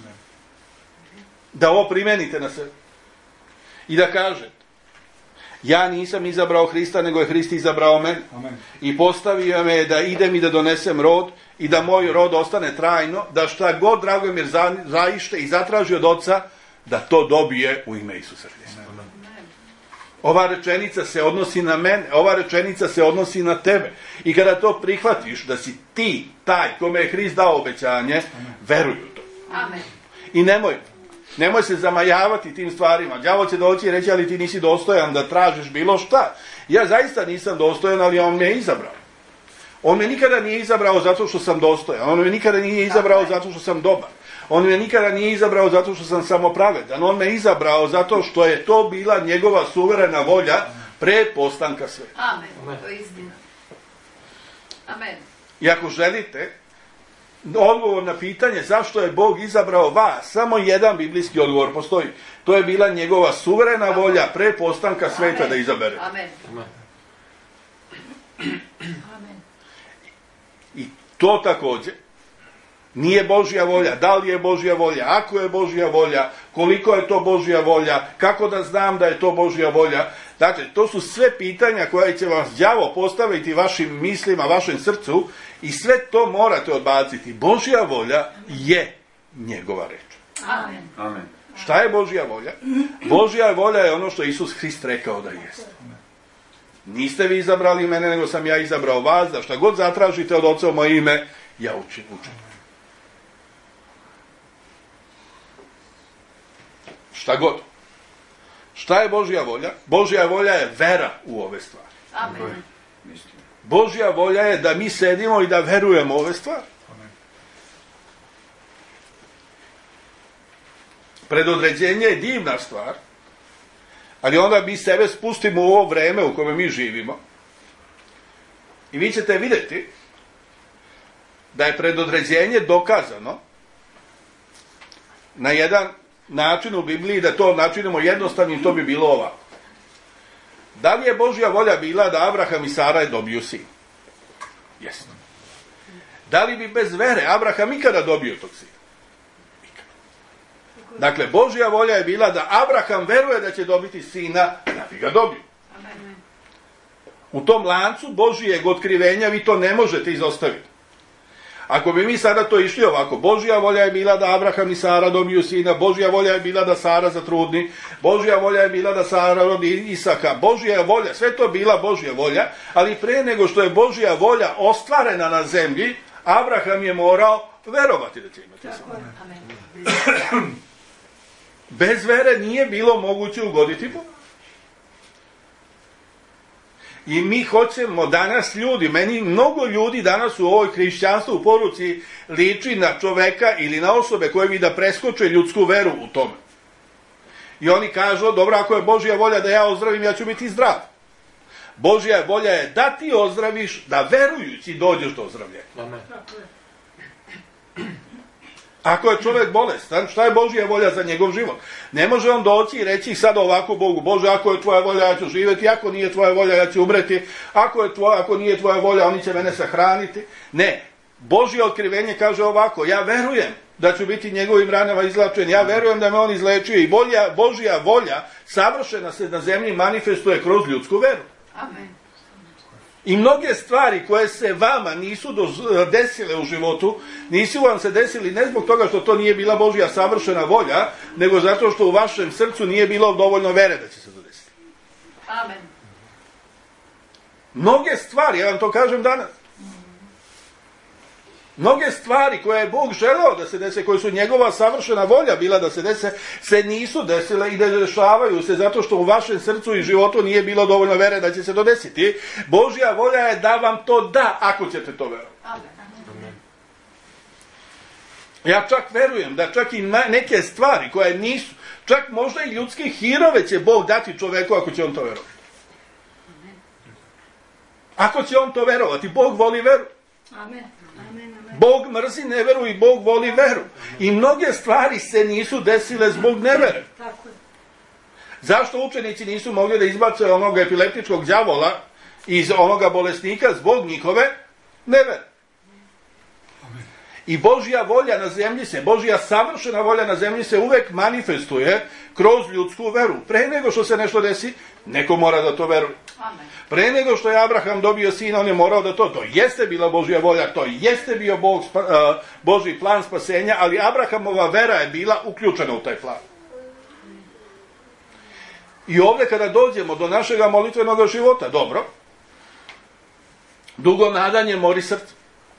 Da ovo primenite na sebe. I da kažete, ja nisam izabrao Hrista, nego je Hrist izabrao mene. Amen. I postavio me da idem i da donesem rod i da moj rod ostane trajno, da šta god Dragomir za, zaište i zatraži od Oca, da to dobije u ime Isusa Hrista. Amen. Ova rečenica se odnosi na mene, ova rečenica se odnosi na tebe. I kada to prihvatiš, da si ti taj kome je Hrist dao obećanje, Amen. Veruj u to. Amen. I nemoj, nemoj se zamajavati tim stvarima. Đavo će doći i reći, ali ti nisi dostojan da tražiš bilo šta. Ja zaista nisam dostojan, ali on me je izabrao. On me nikada nije izabrao zato što sam dostojan. On me nikada nije izabrao zato što sam dobar. On me nikada nije izabrao zato što sam samopravedan. On me izabrao zato što je to bila njegova suverena volja pre postanka sveta. Amen. To je istina. Amen. I ako želite odgovor na pitanje zašto je Bog izabrao vas, samo jedan biblijski odgovor postoji. To je bila njegova suverena volja pre postanka sveta. Amen. Da izabere. Amen. Amen. I to također nije Božja volja. Da li je Božja volja? Ako je Božja volja, koliko je to Božja volja? Kako da znam da je to Božja volja? Dakle, to su sve pitanja koja će vas đavo postaviti vašim mislima, vašem srcu i sve to morate odbaciti. Božja volja je njegova reč. Amen. Amen. Šta je Božja volja? Božja volja je ono što Isus Hrist rekao da jeste. Niste vi izabrali mene, nego sam ja izabrao vas, da šta god zatražite od Oca u moje ime, ja učim. učim. Šta god. Šta je Božja volja? Božja volja je vera u ove stvari. Amen. Božja volja je da mi sedimo i da verujemo u ove stvari. Predodređenje je divna stvar, ali onda mi sebe spustimo u ovo vreme u kome mi živimo i vi ćete vidjeti da je predodređenje dokazano na jedan način u Bibliji, da to načinimo jednostavnim, to bi bilo ovako. Da li je Božja volja bila da Abraham i Sara dobiju sin? Jeste. Da li bi bez vere Abraham ikada dobio tog sina? Ikada. Dakle, Božja volja je bila da Abraham veruje da će dobiti sina, da bi ga dobio. Amen. U tom lancu Božijeg otkrivenja vi to ne možete izostaviti. Ako bi mi sada to išli ovako, Božja volja je bila da Abraham i Sara dobiju sina, Božja volja je bila da Sara zatrudni, Božja volja je bila da Sara rodi Isaka, Božja volja, sve to bila Božja volja, ali pre nego što je Božja volja ostvarena na zemlji, Abraham je morao verovati da će imati sina. Amen. Bez vere nije bilo moguće ugoditi Bogu. I mi hoćemo danas ljudi, meni mnogo ljudi danas u ovoj hrišćanstvu u poruci liči na čoveka ili na osobe koje bi da preskoče ljudsku veru u tome. I oni kažu, dobro, ako je Božja volja da ja ozdravim, ja ću biti zdrav. Božja volja je da ti ozdraviš, da verujući dođeš do ozdravljenja. Amen. Ako je čovjek bolestan, šta je Božja volja za njegov život? Ne može on doći i reći sad ovako Bogu, Bože, ako je tvoja volja, ja ću živjeti, ako nije tvoja volja, ja ću umreti, ako, je tvoja, ako nije tvoja volja, oni će mene sahraniti. Ne, Božje otkrivenje kaže ovako, ja verujem da ću biti njegovim ranama izlečen, ja verujem da me on izlečio i volja, Božja volja savršena se na zemlji manifestuje kroz ljudsku veru. Amen. I mnoge stvari koje se vama nisu desile u životu, nisu vam se desili ne zbog toga što to nije bila Božja savršena volja, nego zato što u vašem srcu nije bilo dovoljno vere da će se to desiti. Amen. Mnoge stvari, ja vam to kažem danas, mnoge stvari koje je Bog želeo da se dese, koje su njegova savršena volja bila da se dese, se nisu desile i da dešavaju se zato što u vašem srcu i životu nije bilo dovoljno vere da će se to desiti. Božja volja je da vam to da, ako ćete to verovati. Amen. Ja čak verujem da čak i neke stvari koje nisu, čak možda i ljudske hirove će Bog dati čoveku ako će on to verovati. Ako će on to verovati, Bog voli veru. Amen. Amen. Bog mrzi neveru i Bog voli veru. I mnoge stvari se nisu desile zbog nevere. Tako je. Zašto učenici nisu mogli da izbace onog epileptičkog đavola iz onoga bolesnika zbog njihove nevere? I Božja volja na zemlji se, Božja savršena volja na zemlji se uvek manifestuje kroz ljudsku veru. Pre nego što se nešto desi, neko mora da to veruje. Amen. Pre nego što je Abraham dobio sina, on je morao da to, to jeste bila Božja volja, to jeste bio Bog, uh, Božji plan spasenja, ali Abrahamova vera je bila uključena u taj plan. I ovdje kada dođemo do našega molitvenog života, dobro, dugo nadanje mori srce.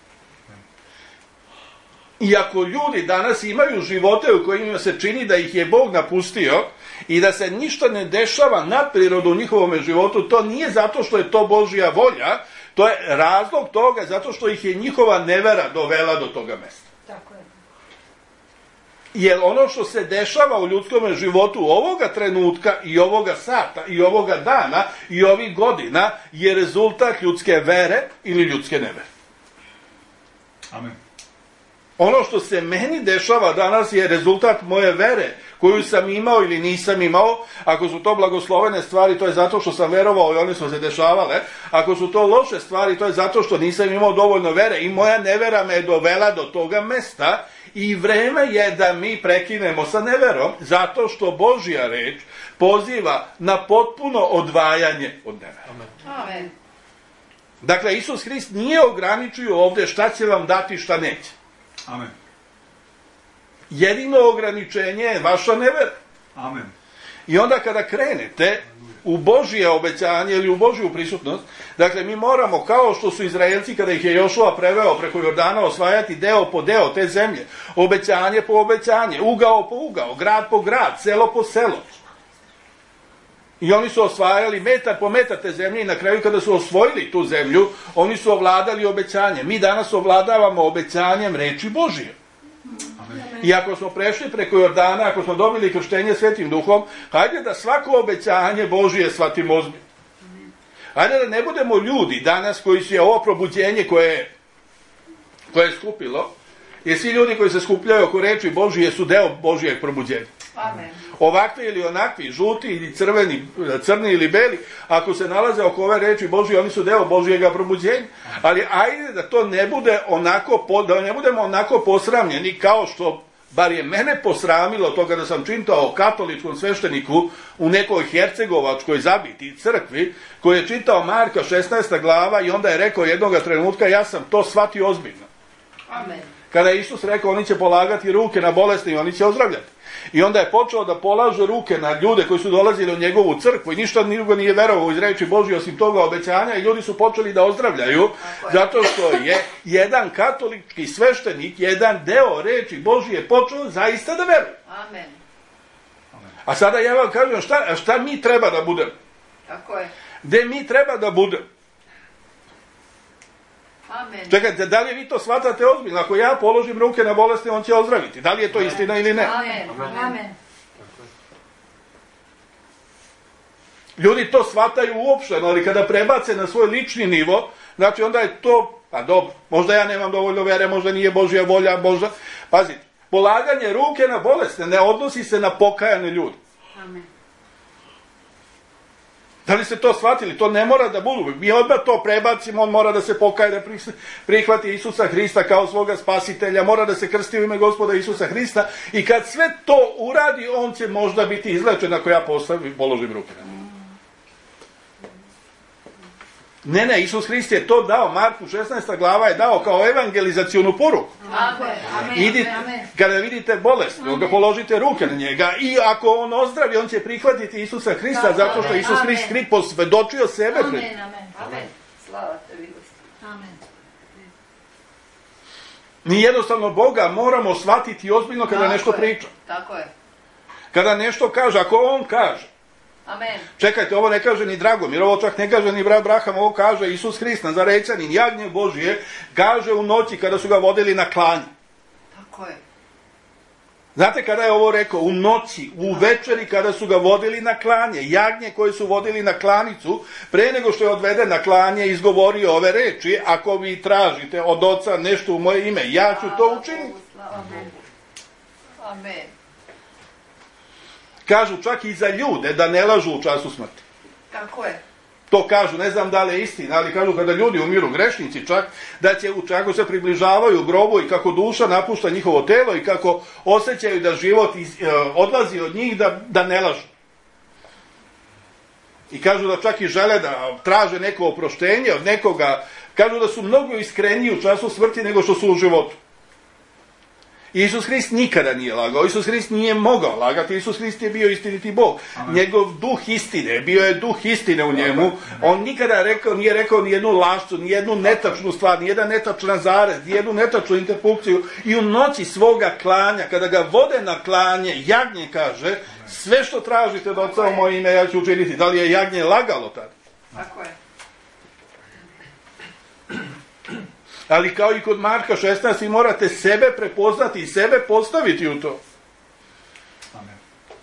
Iako ljudi danas imaju živote u kojima se čini da ih je Bog napustio i da se ništa ne dešava na prirodu u njihovom životu, to nije zato što je to Božja volja, to je razlog toga zato što ih je njihova nevera dovela do toga mesta. Tako je. Jer ono što se dešava u ljudskom životu ovoga trenutka i ovoga sata i ovoga dana i ovih godina je rezultat ljudske vere ili ljudske nevere. Amen. Ono što se meni dešava danas je rezultat moje vere, koju sam imao ili nisam imao. Ako su to blagoslovene stvari, to je zato što sam verovao i one su se dešavale. Ako su to loše stvari, to je zato što nisam imao dovoljno vere i moja nevera me je dovela do toga mesta. I vreme je da mi prekinemo sa neverom, zato što Božja reč poziva na potpuno odvajanje od nevera. Amen. Dakle, Isus Hrist nije ograničio ovdje šta će vam dati, šta neće. Amen. Jedino ograničenje je vaša nevera. Amen. I onda kada krenete u Božje obećanje ili u Božju prisutnost, dakle mi moramo, kao što su Izraelci kada ih je Jošua preveo preko Jordana, osvajati deo po deo te zemlje, obećanje po obećanje, ugao po ugao, grad po grad, selo po selo. I oni su osvajali metar po metar te zemlje i na kraju kada su osvojili tu zemlju, oni su ovladali obećanjem. Mi danas ovladavamo obećanjem reči Božije. Amen. I ako smo prešli preko Jordana, ako smo dobili krštenje Svetim Duhom, hajde da svako obećanje Božije shvatimo ozbiljno. Hajde da ne budemo ljudi danas koji su je ovo probuđenje koje, koje je skupilo Jer svi ljudi koji se skupljaju oko reči Božije su deo Božijeg probuđenja. Amen. Ovakvi ili onakvi, žuti ili crveni, crni ili beli, ako se nalaze oko ove reči Božije, oni su deo Božijega probuđenja. Ali ajde da to ne bude onako, da ne budemo onako posramljeni kao što, bar je mene posramilo to kada sam čitao o katoličkom svešteniku u nekoj hercegovačkoj zabiti crkvi, koji je čitao Marka šesnaesta glava i onda je rekao jednoga trenutka, ja sam to shvatio ozbiljno. Amen. Kada je Isus rekao, oni će polagati ruke na bolesne i oni će ozdravljati. I onda je počeo da polaže ruke na ljude koji su dolazili u njegovu crkvu i ništa nikoga nije verovao iz reči Božje osim toga obećanja i ljudi su počeli da ozdravljaju zato što je jedan katolički sveštenik, jedan deo reči Božje počeo zaista da veruje. Amen. A sada ja vam kažem šta, šta mi treba da budemo? Tako je. Gde mi treba da budemo? Amen. Čekajte, da li vi to shvatate ozbiljno? Ako ja položim ruke na bolesne, on će ozdraviti. Da li je to istina ili ne? Amen. Amen. Ljudi to shvataju uopšteno, ali kada prebace na svoj lični nivo, znači onda je to, pa dobro, možda ja nemam dovoljno vere, možda nije Božja volja, možda, pazite, polaganje ruke na bolesne ne odnosi se na pokajane ljude. Amen. Da li ste to shvatili? To ne mora da budu. Mi odmah to prebacimo, on mora da se pokaje, da prihvati Isusa Hrista kao svoga spasitelja, mora da se krsti u ime Gospoda Isusa Hrista i kad sve to uradi, on će možda biti izlečen ako ja postavim, položim ruke. Ne, ne, Isus Hrist je to dao, Marku šesnaesta glava je dao kao evangelizacionu poruku. Amen. Idite, kada vidite bolest, onda položite ruke na njega i ako on ozdravi, on će prihvatiti Isusa Hrista zato što Isus Hrist posvedočio sebe pred. Amen, amen. Amen. Slava tebi, Gospod. Amen. Mi jednostavno Boga moramo shvatiti ozbiljno kada Tako nešto je. priča. Tako je. Kada nešto kaže, ako on kaže, Amen. čekajte, ovo ne kaže ni Dragomir, ovo čak ne kaže ni brat Braham, ovo kaže Isus Hrist, Nazarećanin, jagnje Božije, kaže u noći kada su ga vodili na klanje. Tako je. Znate kada je ovo rekao? U noći, u večeri kada su ga vodili na klanje, jagnje koje su vodili na klanicu, pre nego što je odveden na klanje, izgovorio ove reči, ako vi tražite od oca nešto u moje ime, ja ću to učiniti. Amen. Amen. Kažu čak i za ljude da ne lažu u času smrti. Tako je. To kažu, ne znam da li je istina, ali kažu kada ljudi umiru, grešnici čak, da će, kako se približavaju grobu i kako duša napušta njihovo telo i kako osjećaju da život iz, e, odlazi od njih, da, da ne lažu. I kažu da čak i žele da traže neko oproštenje od nekoga, kažu da su mnogo iskreniji u času smrti nego što su u životu. Isus Hrist nikada nije lagao, Isus Hrist nije mogao lagati, Isus Hrist je bio istiniti Bog. Amen. Njegov duh istine, bio je duh istine u njemu, on nikada rekao, nije rekao ni jednu lašcu, ni jednu netačnu stvar, ni jedan netačan zarez, ni jednu netačnu interpunkciju. I u noći svoga klanja, kada ga vode na klanje, jagnje kaže, sve što tražite od oca u moje ime, ja ću učiniti. Da li je jagnje lagalo tada? Tako je. Ali kao i kod Marka šesnaest, vi morate sebe prepoznati i sebe postaviti u to. Amen.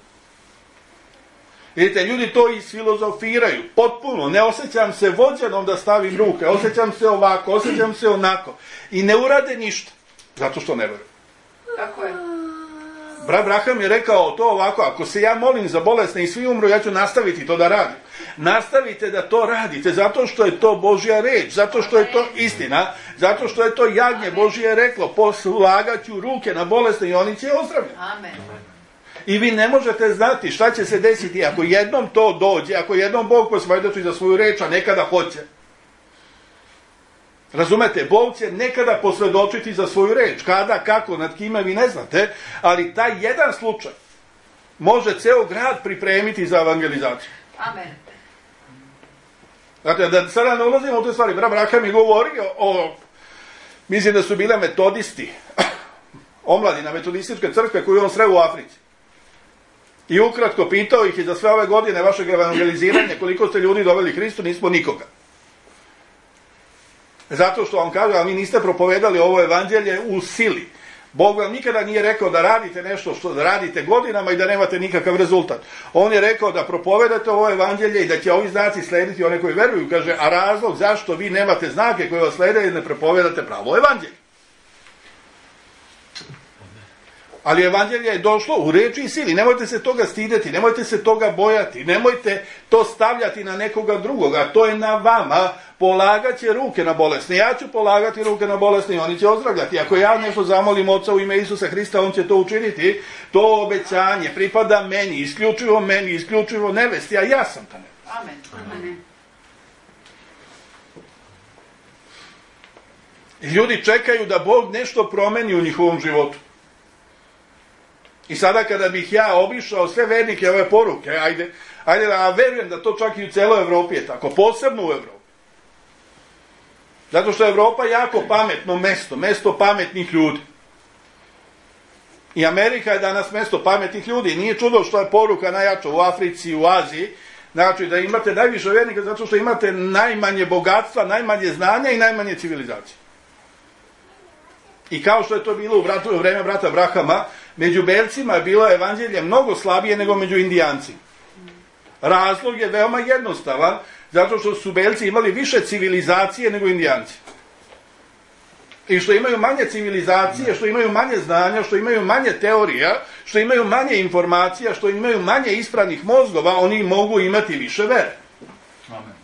Vidite, ljudi to isfilozofiraju potpuno. Ne osjećam se vođenom da stavim ruke, osjećam se ovako, osjećam se onako. I ne urade ništa, zato što ne veruju. Tako je. Brat Braham je rekao to ovako, ako se ja molim za bolesne i svi umru, ja ću nastaviti to da radim. Nastavite da to radite, zato što je to Božja reč, zato što je to istina, zato što je to jagnje Božje reklo, polagat ću ruke na bolesne i oni će ozdraviti. Amen. I vi ne možete znati šta će se desiti ako jednom to dođe, ako jednom Bog posvedoči za svoju reč, a nekada hoće. Razumete, Bog će nekada posvedočiti za svoju reč. Kada, kako, nad kime, vi ne znate, ali taj jedan slučaj može ceo grad pripremiti za evangelizaciju. Amen. Znate, da sada ne ulazimo u te stvari, brat Braham je govorio o, mislim da su bile metodisti, omladina metodističke crkve koju on sreo u Africi. I ukratko pitao ih i za sve ove godine vašeg evangeliziranja, koliko ste ljudi doveli Hristu, nismo nikoga. Zato što on kaže, a vi niste propovedali ovo evanđelje u sili. Bog vam nikada nije rekao da radite nešto što da radite godinama i da nemate nikakav rezultat. On je rekao da propovedate ovo evanđelje i da će ovi znaci slediti one koji veruju. Kaže, a razlog zašto vi nemate znake koje vas slede i ne propovedate pravo evanđelje. Ali evanđelje je došlo u reči i sili. Nemojte se toga stideti, nemojte se toga bojati, nemojte to stavljati na nekoga drugoga. To je na vama. Polagat će ruke na bolesne. Ja ću polagati ruke na bolesne i oni će ozdravljati. Ako ja nešto zamolim Oca u ime Isusa Hrista, on će to učiniti. To obećanje pripada meni, isključivo meni, isključivo nevesti, a ja sam ta nevest. Amen. Amen. I ljudi čekaju da Bog nešto promeni u njihovom životu. I sada kada bih ja obišao sve vernike ove poruke, ajde, ajde da verujem da to čak i u celoj Evropi je tako, posebno u Evropi. Zato što je Evropa jako pametno mesto, mesto pametnih ljudi. I Amerika je danas mesto pametnih ljudi. Nije čudo što je poruka najjača u Africi, u Aziji. Znači da imate najviše vernika zato što imate najmanje bogatstva, najmanje znanja i najmanje civilizacije. I kao što je to bilo u, vratu, u vreme brata Abrahama, među belcima je bilo evanđelje mnogo slabije nego među indijancima. Razlog je veoma jednostavan, zato što su belci imali više civilizacije nego indijanci. I što imaju manje civilizacije, što imaju manje znanja, što imaju manje teorija, što imaju manje informacija, što imaju manje ispravnih mozgova, oni mogu imati više vere. Amen.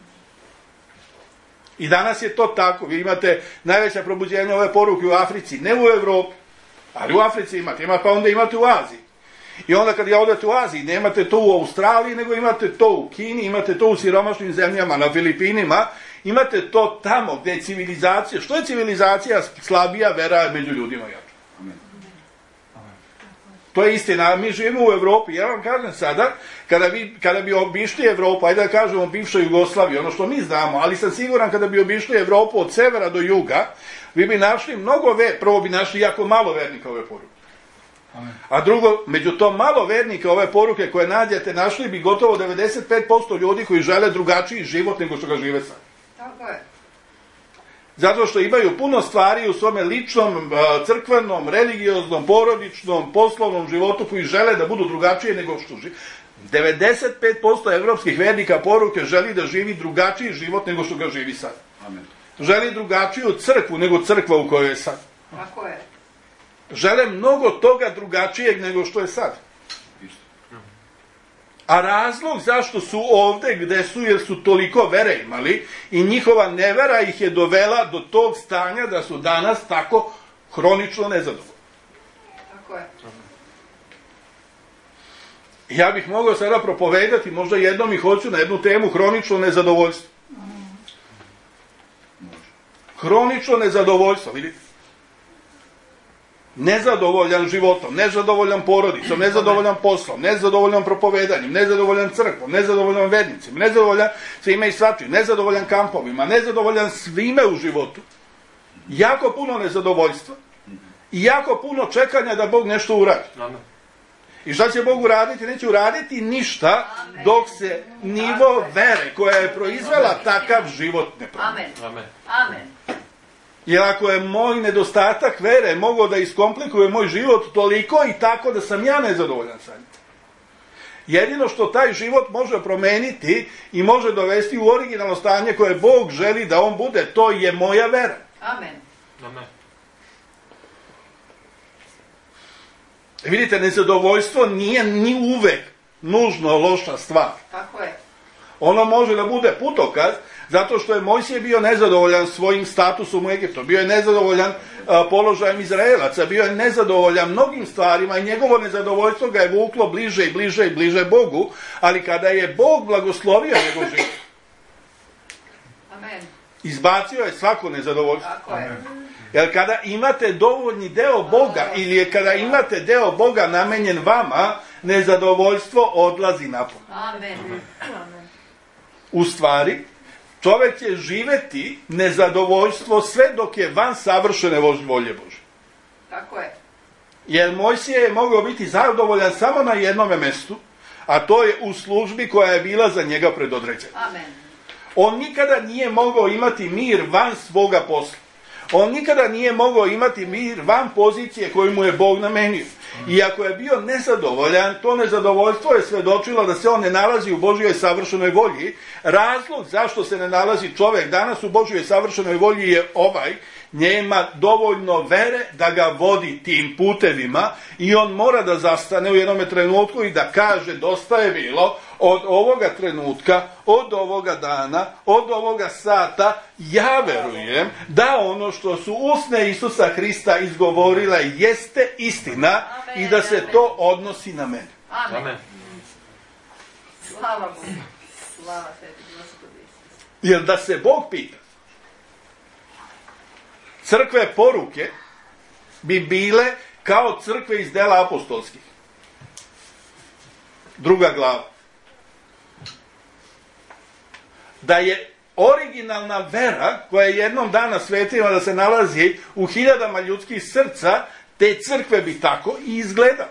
I danas je to tako. Vi imate najveća probuđenja ove poruke u Africi, ne u Evropi, ali u Africi imate, ima, pa onda imate u Aziji. I onda kad ja odete u Aziji, nemate to u Australiji, nego imate to u Kini, imate to u siromašnim zemljama, na Filipinima, imate to tamo gdje je civilizacija. Što je civilizacija slabija, vera je među ljudima jača. Amen. Amen. To je istina. Mi živimo u Evropi. Ja vam kažem sada, kada bi, kada bi obišli Evropu, ajde da kažemo bivša Jugoslavija, ono što mi znamo, ali sam siguran kada bi obišli Evropu od severa do juga, vi bi našli mnogo ver, prvo bi našli jako malo vernika ove poruke. Amen. A drugo, među to malo vernika ove poruke koje nađete, našli bi gotovo devedeset pet posto ljudi koji žele drugačiji život nego što ga žive sad. Tako je. Zato što imaju puno stvari u svome ličnom, crkvenom, religioznom, porodičnom, poslovnom životu koji žele da budu drugačije nego što žive. devedeset pet posto evropskih vernika poruke želi da živi drugačiji život nego što ga živi sad. Amen. Želi drugačiju crkvu nego crkva u kojoj je sad. Tako je. Žele mnogo toga drugačijeg nego što je sad. A razlog zašto su ovde gde su, jer su toliko vere imali i njihova nevera ih je dovela do tog stanja da su danas tako hronično nezadovoljni. Tako je. Ja bih mogao sada propovedati, možda jednom i hoću na jednu temu, hronično nezadovoljstvo. Hronično nezadovoljstvo, vidite? Nezadovoljan životom, nezadovoljan porodicom, nezadovoljan poslom, nezadovoljan propovedanjem, nezadovoljan crkvom, nezadovoljan vernicima, nezadovoljan svime i svačim, nezadovoljan kampovima, nezadovoljan svime u životu. Jako puno nezadovoljstva i jako puno čekanja da Bog nešto uradi. I šta će Bog uraditi? Neće uraditi ništa dok se nivo vere koja je proizvela takav život ne promeni. Amen. Amen. Jer ako je moj nedostatak vere mogao da iskomplikuje moj život toliko i tako da sam ja nezadovoljan sa njim. Jedino što taj život može promeniti i može dovesti u originalno stanje koje Bog želi da on bude, to je moja vera. Amen. Amen. Vidite, nezadovoljstvo nije ni uvek nužno loša stvar. Tako je. Ono može da bude putokaz, zato što je Mojsije bio nezadovoljan svojim statusom u Egiptu, bio je nezadovoljan a, položajem Izraelaca, bio je nezadovoljan mnogim stvarima i njegovo nezadovoljstvo ga je vuklo bliže i bliže i bliže Bogu, ali kada je Bog blagoslovio njegov život, Amen. izbacio je svako nezadovoljstvo. Tako je. Jer kada imate dovoljni deo Boga ili je kada imate deo Boga namenjen vama, nezadovoljstvo odlazi napolje. Amen. U stvari, čovjek će živeti nezadovoljstvo sve dok je van savršene volje Božje. Tako je. Jer Mojsije je mogao biti zadovoljan samo na jednome mestu, a to je u službi koja je bila za njega predodređena. Amen. On nikada nije mogao imati mir van svoga posla. On nikada nije mogao imati mir van pozicije koju mu je Bog namenio. I ako je bio nezadovoljan, to nezadovoljstvo je svedočilo da se on ne nalazi u Božjoj savršenoj volji. Razlog zašto se ne nalazi čovjek danas u Božjoj savršenoj volji je ovaj: nema dovoljno vere da ga vodi tim putevima i on mora da zastane u jednom trenutku i da kaže dosta je bilo, od ovoga trenutka, od ovoga dana, od ovoga sata, ja verujem da ono što su usne Isusa Hrista izgovorile jeste istina. Amen, i da se amen. To odnosi na mene. Amen. Amen. Slava Bogu. Slava tebi, Gospodi. Jer da se Bog pita, crkve poruke bi bile kao crkve iz dela apostolskih. Druga glava. Da je originalna vera koja je jednom dana svetila da se nalazi u hiljadama ljudskih srca, te crkve bi tako i izgledale.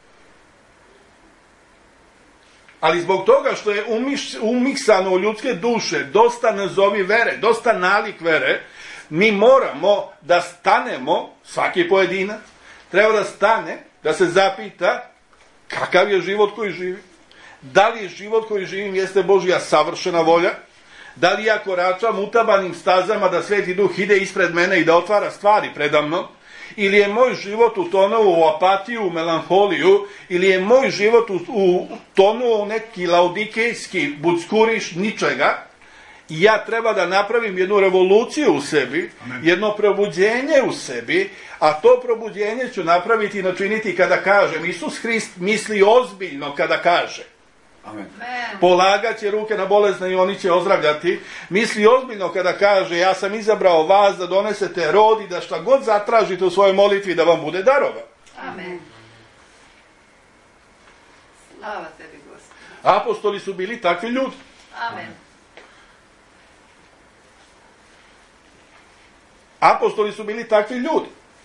Ali zbog toga što je umiš, umiksano u ljudske duše dosta nazovi vere, dosta nalik vere, mi moramo da stanemo, svaki pojedinac treba da stane, da se zapita kakav je život koji živi. Da li je život koji živim jeste Božja savršena volja? Da li ja koračam utabanim stazama da Sveti Duh ide ispred mene i da otvara stvari predamnom? Ili je moj život utonuo u apatiju, u melanholiju, ili je moj život utonuo u neki laudikejski buckuriš ničega? I ja treba da napravim jednu revoluciju u sebi, amen. Jedno probuđenje u sebi, a to probuđenje ću napraviti i načiniti kada kažem. Isus Hrist misli ozbiljno kada kaže. Amen. Polagat će ruke na bolesne i oni će ozdravljati. Misli ozbiljno kada kaže: ja sam izabrao vas da donesete rod i da šta god zatražite u svojoj molitvi da vam bude darova. Amen. Slava tebi, Gospod. Apostoli su bili takvi ljudi. Amen. Apostoli su bili takvi ljudi.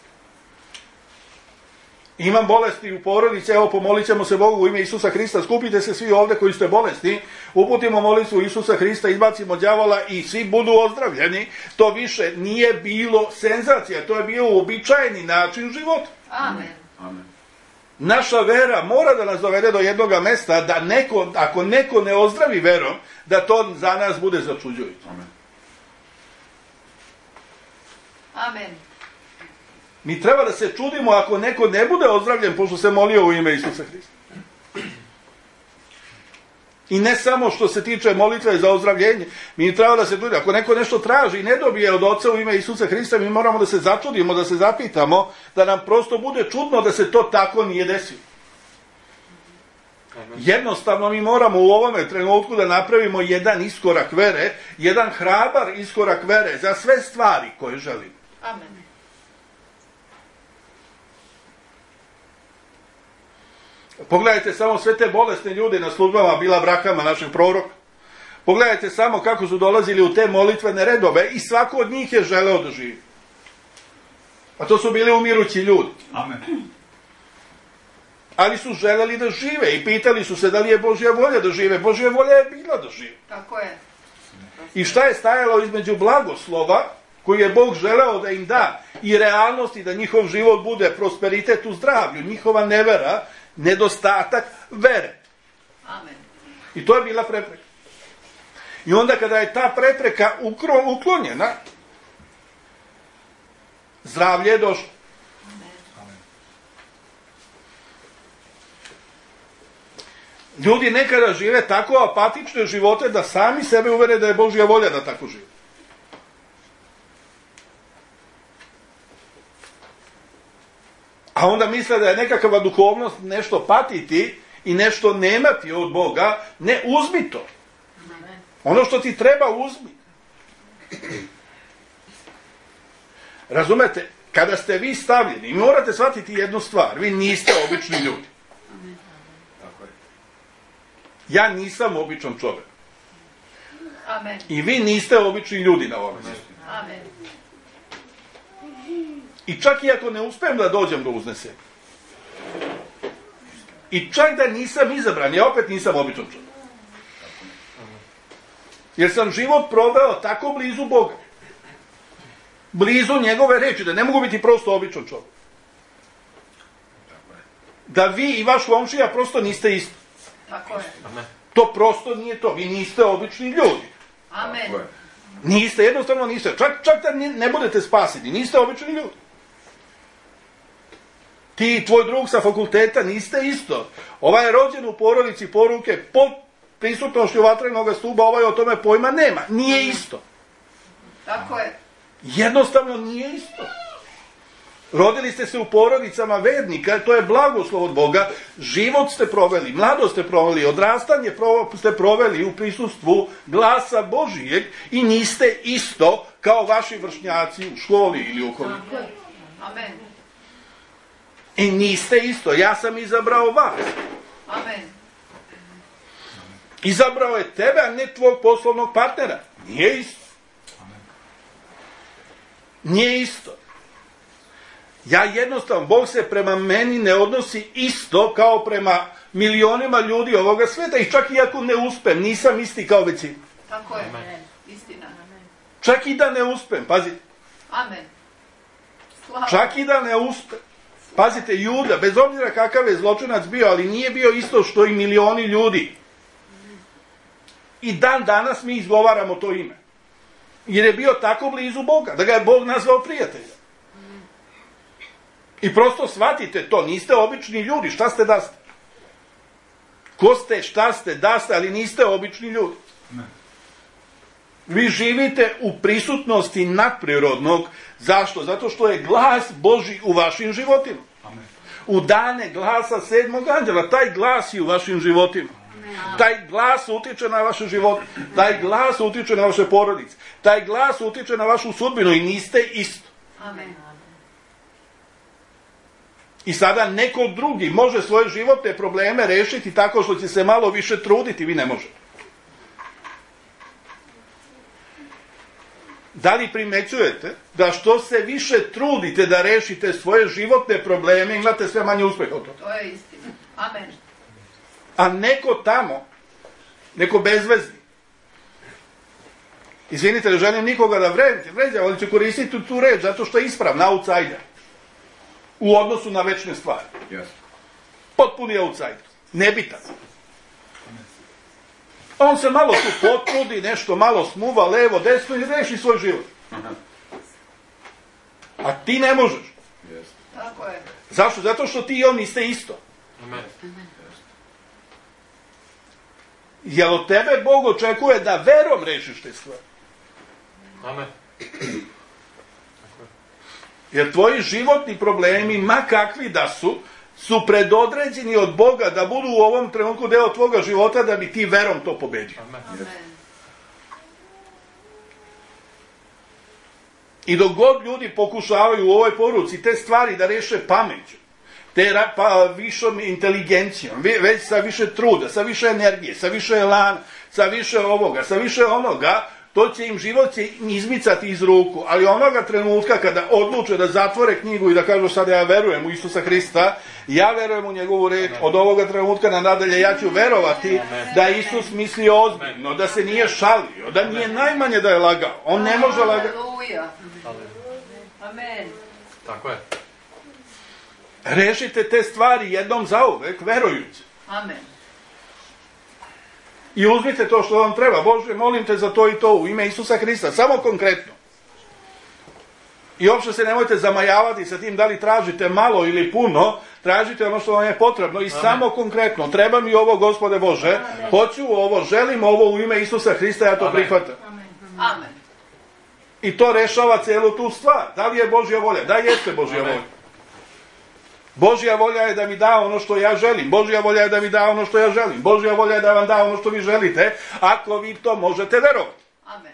Imam bolesti u porodici, evo pomolit ćemo se Bogu u ime Isusa Hrista, skupite se svi ovdje koji ste bolesni, uputimo molitvu Isusa Hrista, izbacimo đavola i svi budu ozdravljeni. To više nije bilo senzacija, to je bio uobičajeni način života. Amen. Amen. Naša vera mora da nas dovede do jednog mesta da neko, ako neko ne ozdravi verom, da to za nas bude začuđujuće. Amen. Amen. Mi treba da se čudimo ako neko ne bude ozdravljen pošto se molio u ime Isusa Hrista. I ne samo što se tiče molitve za ozdravljenje, mi treba da se čudimo. Ako neko nešto traži i ne dobije od Oca u ime Isusa Hrista, mi moramo da se začudimo, da se zapitamo, da nam prosto bude čudno da se to tako nije desilo. Jednostavno mi moramo u ovome trenutku da napravimo jedan iskorak vere, jedan hrabar iskorak vere za sve stvari koje želimo. Amen. Pogledajte samo sve te bolesne ljude na službama Bila Brakama, našeg proroka. Pogledajte samo kako su dolazili u te molitvene redove i svako od njih je želeo da živi. A to su bili umirući ljudi. Amen. Ali su želeli da žive i pitali su se da li je Božja volja da žive. Božja volja je bila da žive. Tako je. I šta je stajalo između blagoslova koji je Bog želeo da im da i realnosti da njihov život bude prosperitet u zdravlju, njihova nevera, nedostatak vere. Amen. I to je bila prepreka. I onda kada je ta prepreka uklonjena, zdravlje je došlo. Amen. Ljudi nekada žive tako apatične živote da sami sebe uvere da je Božja volja da tako žive. A onda misle da je nekakva duhovnost nešto patiti i nešto nemati od Boga. Ne, uzmi to. Ono što ti treba, uzmi. Razumete, kada ste vi stavljeni, morate shvatiti jednu stvar. Vi niste obični ljudi. Ja nisam običan čovjek. Amen. I vi niste obični ljudi na ovom mjestu. Amen. I čak i ako ne uspijem da dođem do uznesenja. I čak da nisam izabran, ja opet nisam običan čovjek. Jer sam život proveo tako blizu Boga. Blizu njegove reči, da ne mogu biti prosto običan čovjek. da vi i vaš komšija prosto niste isto. Tako je. To prosto nije to. Vi niste obični ljudi. Amen. Niste, jednostavno niste. Čak, čak da ne, ne budete spaseni, niste obični ljudi. Ti i tvoj drug sa fakulteta niste isto. Ovaj je rođen u porodici poruke pod prisutnošću vatrenog stuba, ovaj o tome pojma nema. Nije isto. Tako je. Jednostavno nije isto. Rodili ste se u porodicama vernika, to je blagoslov od Boga, život ste proveli, mladost ste proveli, odrastanje ste proveli u prisustvu glasa Božijeg i niste isto kao vaši vršnjaci u školi ili u okolini. Amen. I niste isto, ja sam izabrao vas. Amen. Izabrao je tebe, a ne tvog poslovnog partnera. Nije isto. Nije isto. Ja jednostavno, Bog se prema meni ne odnosi isto kao prema milionima ljudi ovoga sveta i čak i ako ne uspem, nisam isti kao većina. Tako je. Istina. Čak i da ne uspem, pazite. Amen. Slava. Čak i da ne uspem. Pazite, Juda, bez obzira kakav je zločinac bio, ali nije bio isto što i milioni ljudi. I dan danas mi izgovaramo to ime. Jer je bio tako blizu Boga, da ga je Bog nazvao prijatelja. I prosto shvatite to, niste obični ljudi, šta ste da ste? Ko ste, šta ste, da ste, ali niste obični ljudi. Vi živite u prisutnosti nadprirodnog. Zašto? Zato što je glas Božji u vašim životima. U dane glasa sedmog anđela, taj glas je u vašim životima. Taj glas utiče na vaše živote, taj glas utiče na vaše porodice, taj glas utiče na vašu sudbinu i niste isto. Amen. I sada neko drugi može svoje životne probleme rešiti tako što će se malo više truditi, vi ne možete. Da li primećujete da što se više trudite da rešite svoje životne probleme, imate sve manje uspeha od toga? To je istina. Amen. A neko tamo, neko bezvezni, izvinite, ne želim nikoga da vređa, ali ću koristiti tu reč zato što je ispravna, outsider. U odnosu na večne stvari. Yes. Potpuni outsider. Nebitan. On se malo tu potrudi, nešto malo smuva, levo, desno i reši svoj život. A ti ne možeš. Yes. Tako je. Zašto? Zato što ti i on niste isto. Amen. Jer od tebe Bog očekuje da verom rešiš te stvari. Amen. Jer tvoji životni problemi, ma kakvi da su, su predodređeni od Boga da budu u ovom trenutku deo tvoga života da bi ti verom to pobedio. Amen. Amen. I dok god ljudi pokušavaju u ovoj poruci te stvari da reše pameću, te pa, višom inteligencijom, već sa više truda, sa više energije, sa više elana, sa više ovoga, sa više onoga, to će im život će izmicati iz ruku. Ali onoga trenutka kada odluče da zatvore knjigu i da kažu sada ja verujem u Isusa Hrista, ja verujem u njegovu reč, od ovoga trenutka na nadalje ja ću verovati da Isus misli ozbiljno, da se nije šalio, da nije najmanje da je lagao. On ne može lagati. Aleluja. Amen. Tako je. Rešite te stvari jednom zauvek, verujući. Amen. I uzmite to što vam treba. Bože, molim te za to i to u ime Isusa Hrista. Samo konkretno. I uopšte se nemojte zamajavati sa tim da li tražite malo ili puno. Tražite ono što vam je potrebno. I Amen. Samo konkretno. Treba mi ovo, Gospode Bože. Amen. Hoću ovo, želim ovo u ime Isusa Hrista. Ja to Amen. Prihvatam. Amen. Amen. I to rešava cijelu tu stvar. Da li je Božja volja? Da, jeste Božja Amen. Volja. Božja volja je da mi da ono što ja želim. Božja volja je da mi da ono što ja želim. Božja volja je da vam da ono što vi želite, ako vi to možete verovati. Amen.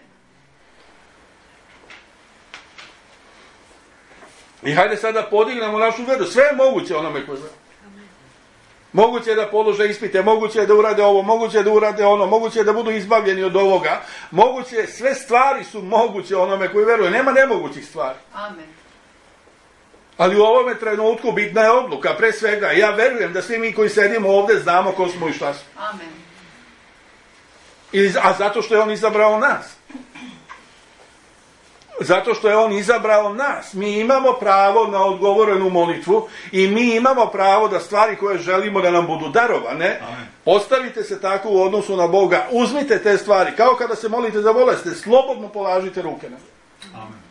I hajde sad da podignemo našu veru. Sve je moguće onome koji veruje. Moguće je da polože ispite, moguće je da urade ovo, moguće je da urade ono, moguće je da budu izbavljeni od ovoga. Moguće je, sve stvari su moguće onome koji veruje. Nema nemogućih stvari. Amen. Ali u ovome trenutku bitna je odluka, pre svega. Ja verujem da svi mi koji sedimo ovde znamo ko smo i šta smo. Amen. I, a zato što je on izabrao nas. Zato što je on izabrao nas. Mi imamo pravo na odgovorenu molitvu i mi imamo pravo da stvari koje želimo da nam budu darovane, amen, postavite se tako u odnosu na Boga, uzmite te stvari, kao kada se molite za bolesne, slobodno polažite ruke na njega. Amen.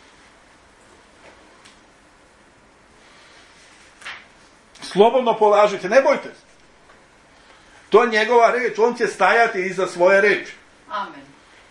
Slobodno polažite, ne bojte se. To je njegova reč, on će stajati iza svoje reči. Amen.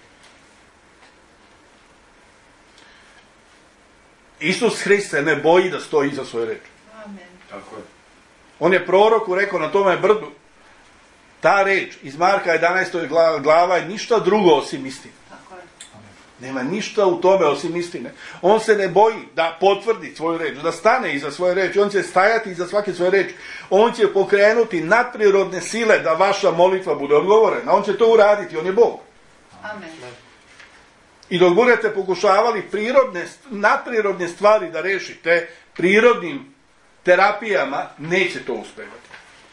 Isus Hrist se ne boji da stoji iza svoje reči. Amen. Tako je. On je proroku rekao na tome brdu, ta reč iz Marka jedanaestog glava je ništa drugo osim istine. Tako je. Nema ništa u tome osim istine. On se ne boji da potvrdi svoju reč, da stane iza svoje reči, on će stajati iza svake svoje reči. On će pokrenuti nadprirodne sile da vaša molitva bude odgovorena. On će to uraditi, on je Bog. Amen. I dok budete pokušavali prirodne, nadprirodne stvari da rešite prirodnim terapijama, neće to uspevati.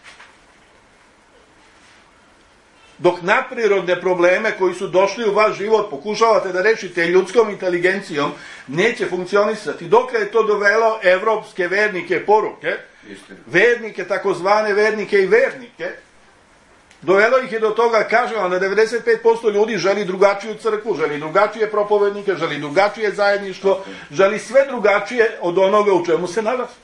Dok nadprirodne probleme koji su došli u vaš život pokušavate da rešite ljudskom inteligencijom, neće funkcionisati. Dok je to dovelo evropske vernike poruke, vernike, takozvane vernike i vernike, dovelo ih je do toga, kažem vam, da devedeset pet posto ljudi želi drugačiju crkvu, želi drugačije propovednike, želi drugačije zajedništvo, želi sve drugačije od onoga u čemu se nalazi.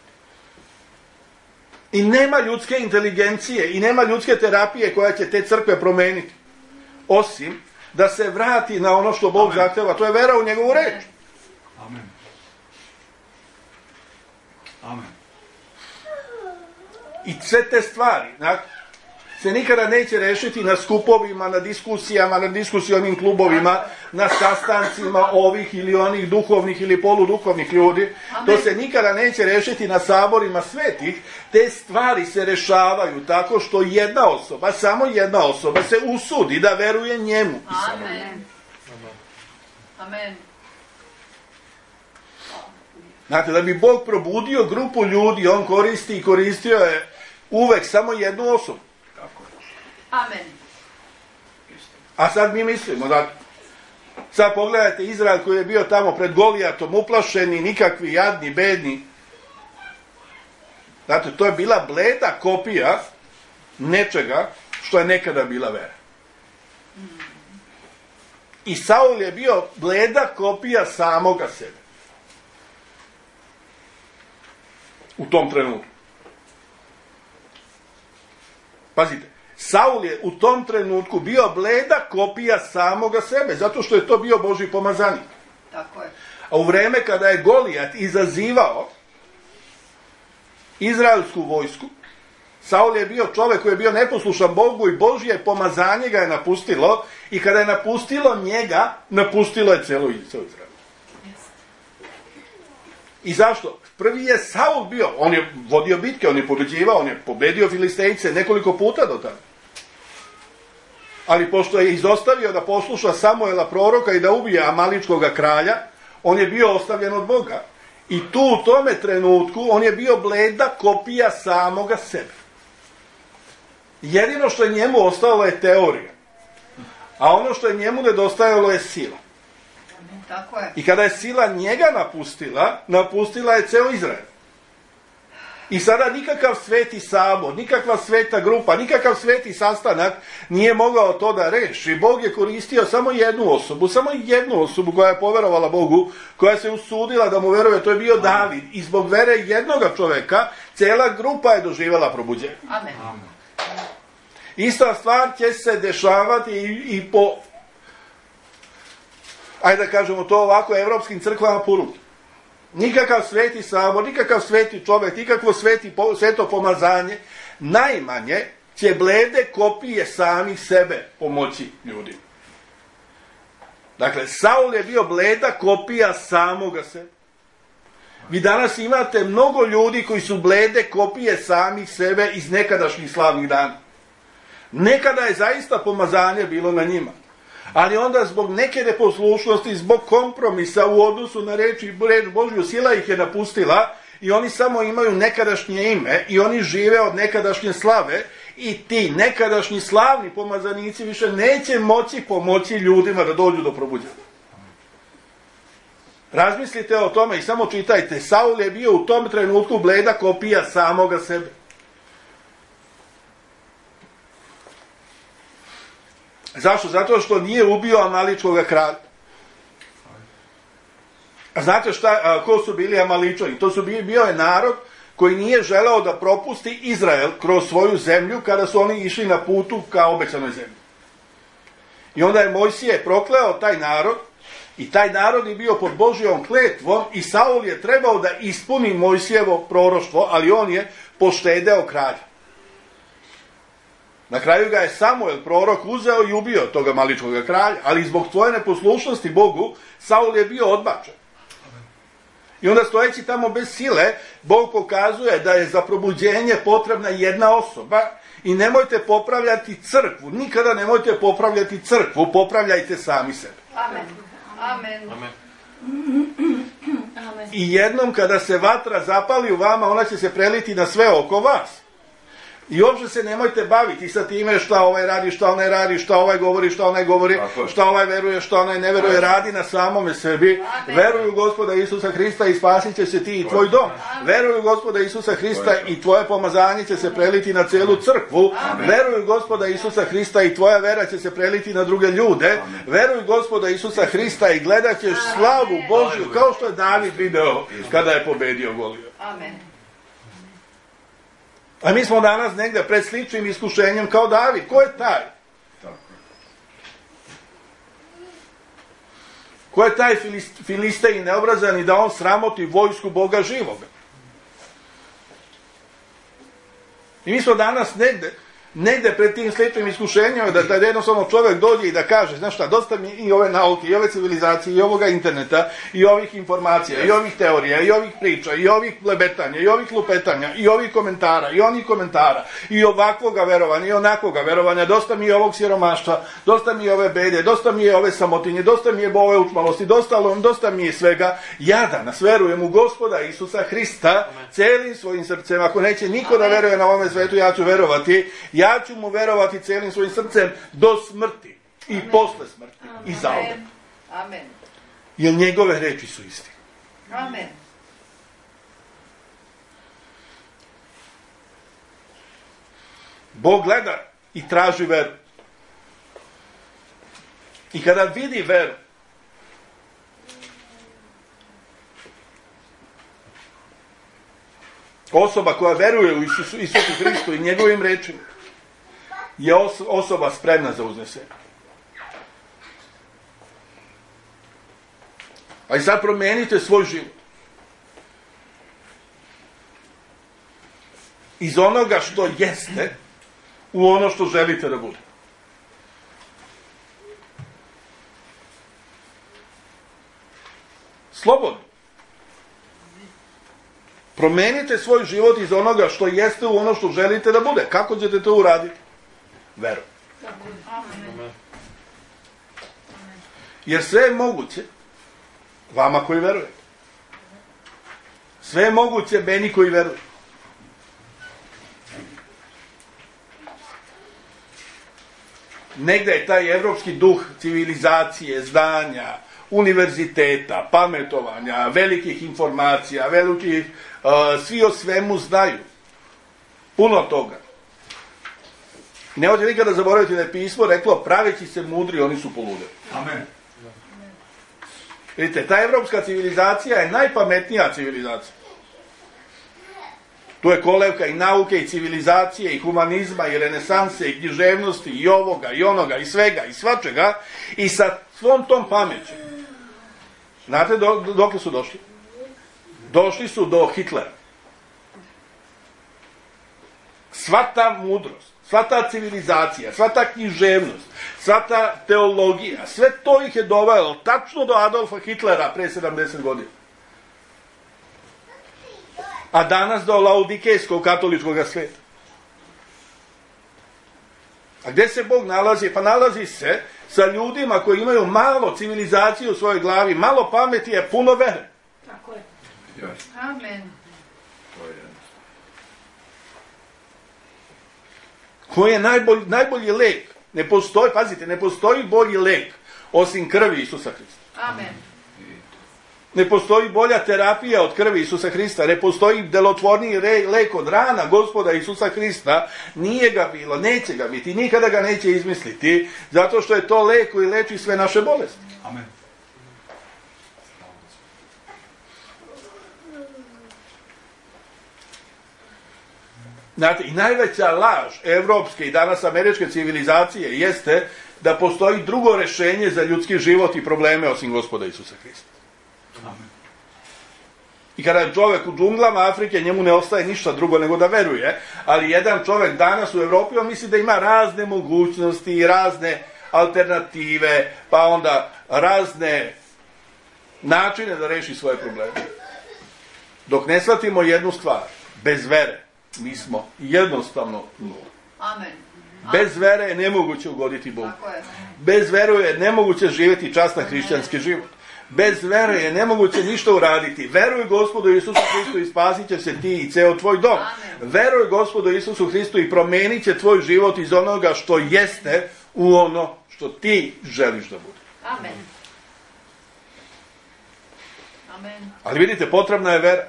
I nema ljudske inteligencije i nema ljudske terapije koja će te crkve promeniti. Osim da se vrati na ono što Bog zahteva. To je vera u njegovu reč. Amen. Amen. I sve te stvari, znači, se nikada neće rešiti na skupovima, na diskusijama, na diskusionim klubovima, na sastancima ovih ili onih duhovnih ili poluduhovnih ljudi. Amen. To se nikada neće rešiti na saborima svetih. Te stvari se rešavaju tako što jedna osoba, samo jedna osoba se usudi da veruje njemu. Amen. Amen. Znate, da bi Bog probudio grupu ljudi, on koristi i koristio je uvek samo jednu osobu. Amen. A sad mi mislimo da, sad pogledajte Izrael koji je bio tamo pred Golijatom, uplašeni, nikakvi, jadni, bedni. Znate, to je bila bleda kopija nečega što je nekada bila vera. I Saul je bio bleda kopija samoga sebe. U tom trenutku. Pazite, Saul je u tom trenutku bio bleda kopija samoga sebe, zato što je to bio Božji pomazanik. Tako je. A u vreme kada je Golijat izazivao izraelsku vojsku, Saul je bio čovek koji je bio neposlušan Bogu i Božje pomazanje ga je napustilo i kada je napustilo njega, napustilo je celo Izrael. I zašto? Prvi je Saul bio, on je vodio bitke, on je pobeđivao, on je pobedio Filistejce nekoliko puta do tada. Ali pošto je izostavio da posluša Samuela proroka i da ubije Amaličkog kralja, on je bio ostavljen od Boga. I tu u tome trenutku on je bio bleda kopija samoga sebe. Jedino što je njemu ostalo je teorija. A ono što je njemu nedostajalo je sila. Tako je. I kada je sila njega napustila, napustila je ceo Izrael. I sada nikakav sveti sabor, nikakva sveta grupa, nikakav sveti sastanak nije mogao to da reši. Bog je koristio samo jednu osobu, samo jednu osobu koja je poverovala Bogu, koja se usudila da mu veruje, to je bio David. I zbog vere jednoga čoveka, cela grupa je doživjela probuđenje. Amen. Ista stvar će se dešavati i, i po, ajde da kažemo to ovako, evropskim crkvama poruke. Nikakav sveti sabor, nikakav sveti čovjek, nikakvo sveti, sveto pomazanje, najmanje će blede kopije samih sebe pomoći ljudima. Dakle, Saul je bio bleda kopija samoga sebe. Vi danas imate mnogo ljudi koji su blede kopije samih sebe iz nekadašnjih slavnih dana. Nekada je zaista pomazanje bilo na njima. Ali onda zbog neke neposlušnosti, zbog kompromisa u odnosu na reči, reč Božju, sila ih je napustila i oni samo imaju nekadašnje ime i oni žive od nekadašnje slave i ti nekadašnji slavni pomazanici više neće moći pomoći ljudima da dođu do probuđenja. Razmislite o tome i samo čitajte. Saul je bio u tom trenutku bleda kopija samoga sebe. Zašto? Zato što nije ubio Amaličkog kralja. A znate šta, a, ko su bili Amaličani? To su bili, bio je narod koji nije želeo da propusti Izrael kroz svoju zemlju kada su oni išli na putu ka obećanoj zemlji. I onda je Mojsije prokleo taj narod i taj narod je bio pod Božjom kletvom i Saul je trebao da ispuni Mojsijevo proroštvo, ali on je poštedeo kralja. Na kraju ga je Samuel, prorok, uzeo i ubio toga Amaličkog kralja, ali zbog svoje neposlušnosti Bogu, Saul je bio odbačen. I onda stojeći tamo bez sile, Bog pokazuje da je za probuđenje potrebna jedna osoba i nemojte popravljati crkvu. Nikada nemojte popravljati crkvu, popravljajte sami sebe. Amen. Amen. Amen. I jednom kada se vatra zapali u vama, ona će se preliti na sve oko vas. I uopšte se nemojte baviti sa time šta ovaj radi, šta onaj radi, šta ovaj govori, šta onaj govori, šta ovaj veruje, šta onaj ne veruje. Radi na samome sebi. Veruju Gospoda Isusa Hrista i spasit će se ti i tvoj dom. Veruju Gospoda Isusa Hrista i tvoje pomazanje će se preliti na celu crkvu. Veruju Gospoda Isusa Hrista i tvoja vera će se preliti na druge ljude. Veruju Gospoda Isusa Hrista i gledat ćeš slavu Božju kao što je David video kada je pobedio Golijat. Amen. A mi smo danas negde pred sličnim iskušenjem kao David. Ko je taj? Ko je taj Filistej neobrazani da on sramoti vojsku Boga živoga? I mi smo danas negde, negde pred tim sličnim iskušenjima da, da jednostavno čovjek dođe i da kaže, znaš šta, dosta mi i ove nauke, i ove civilizacije, i ovoga interneta, i ovih informacija, i ovih teorija, i ovih priča, i ovih blebetanja, i ovih lupetanja, i ovih komentara, i onih komentara, i ovakvoga verovanja, i onakvoga verovanja, dosta mi je ovog siromaštva, dosta mi je ove bede, dosta mi je ove samotinje, dosta mi je ove učmalosti, dosta, dosta mi je svega. Ja danas verujem u Gospoda Isusa Hrista celim svojim srcem. Ako neće niko da veruje na ovome svetu, ja ću verovati. Ja ću mu verovati celim svojim srcem do smrti i Amen. Posle smrti. Amen. I zauvek. Amen. Jer njegove reči su istine. Amen. Bog gleda i traži veru. I kada vidi veru, osoba koja veruje u Isusu, Isusu Hristu i njegovim rečima je os- osoba spremna za uznesenje. A i sad promenite svoj život. Iz onoga što jeste u ono što želite da bude. Slobodno. Promenite svoj život iz onoga što jeste u ono što želite da bude. Kako ćete to uraditi? Veru. Amen. Jer sve je moguće vama koji verujete. Sve je moguće meni koji veruje. Negde je taj evropski duh civilizacije, znanja, univerziteta, pametovanja, velikih informacija, velikih, uh, svi o svemu znaju. Puno toga. Nemojte nikada zaboraviti da je pismo reklo, praveći se mudri, oni su poludeli. Amen. Vidite, ta evropska civilizacija je najpametnija civilizacija. Tu je kolevka i nauke, i civilizacije, i humanizma, i renesanse, i književnosti, i ovoga, i onoga, i svega, i svačega. I sa svom tom pameću. Znate do, do, dokle su došli? Došli su do Hitlera. Sva ta mudrost, sva ta civilizacija, sva ta književnost, sva ta teologija, sve to ih je dovelo tačno do Adolfa Hitlera pre sedamdeset godina. A danas do laodikejskog katoličkog sveta. A gde se Bog nalazi? Pa nalazi se sa ljudima koji imaju malo civilizacije u svojoj glavi, malo pameti, a puno vere. Tako je. Amen. Koji je najbolji, najbolji lek? Ne postoji, pazite, ne postoji bolji lek osim krvi Isusa Hrista. Amen. Ne postoji bolja terapija od krvi Isusa Hrista, ne postoji delotvorniji lek od rana Gospoda Isusa Hrista, nije ga bilo, neće ga biti, nikada ga neće izmisliti, zato što je to lek koji leči sve naše bolesti. Amen. Znate, i najveća laž evropske i danas američke civilizacije jeste da postoji drugo rešenje za ljudski život i probleme osim Gospoda Isusa Hrista. Amen. I kada je čovjek u džunglama Afrike, njemu ne ostaje ništa drugo nego da veruje, ali jedan čovjek danas u Evropi, on misli da ima razne mogućnosti, razne alternative, pa onda razne načine da reši svoje probleme. Dok ne shvatimo jednu stvar, bez vere, mi smo jednostavno nula. Amen. Bez vere je nemoguće ugoditi Bogu. Bez vere je nemoguće živjeti častan hrišćanski život. Bez vere je nemoguće ništa uraditi. Veruj Gospodu Isusu Hristu i spasit će se ti i ceo tvoj dom. Veruj Gospodu Isusu Hristu i promenit će tvoj život iz onoga što jeste u ono što ti želiš da bude. Amen. Amen. Ali vidite, potrebna je vera.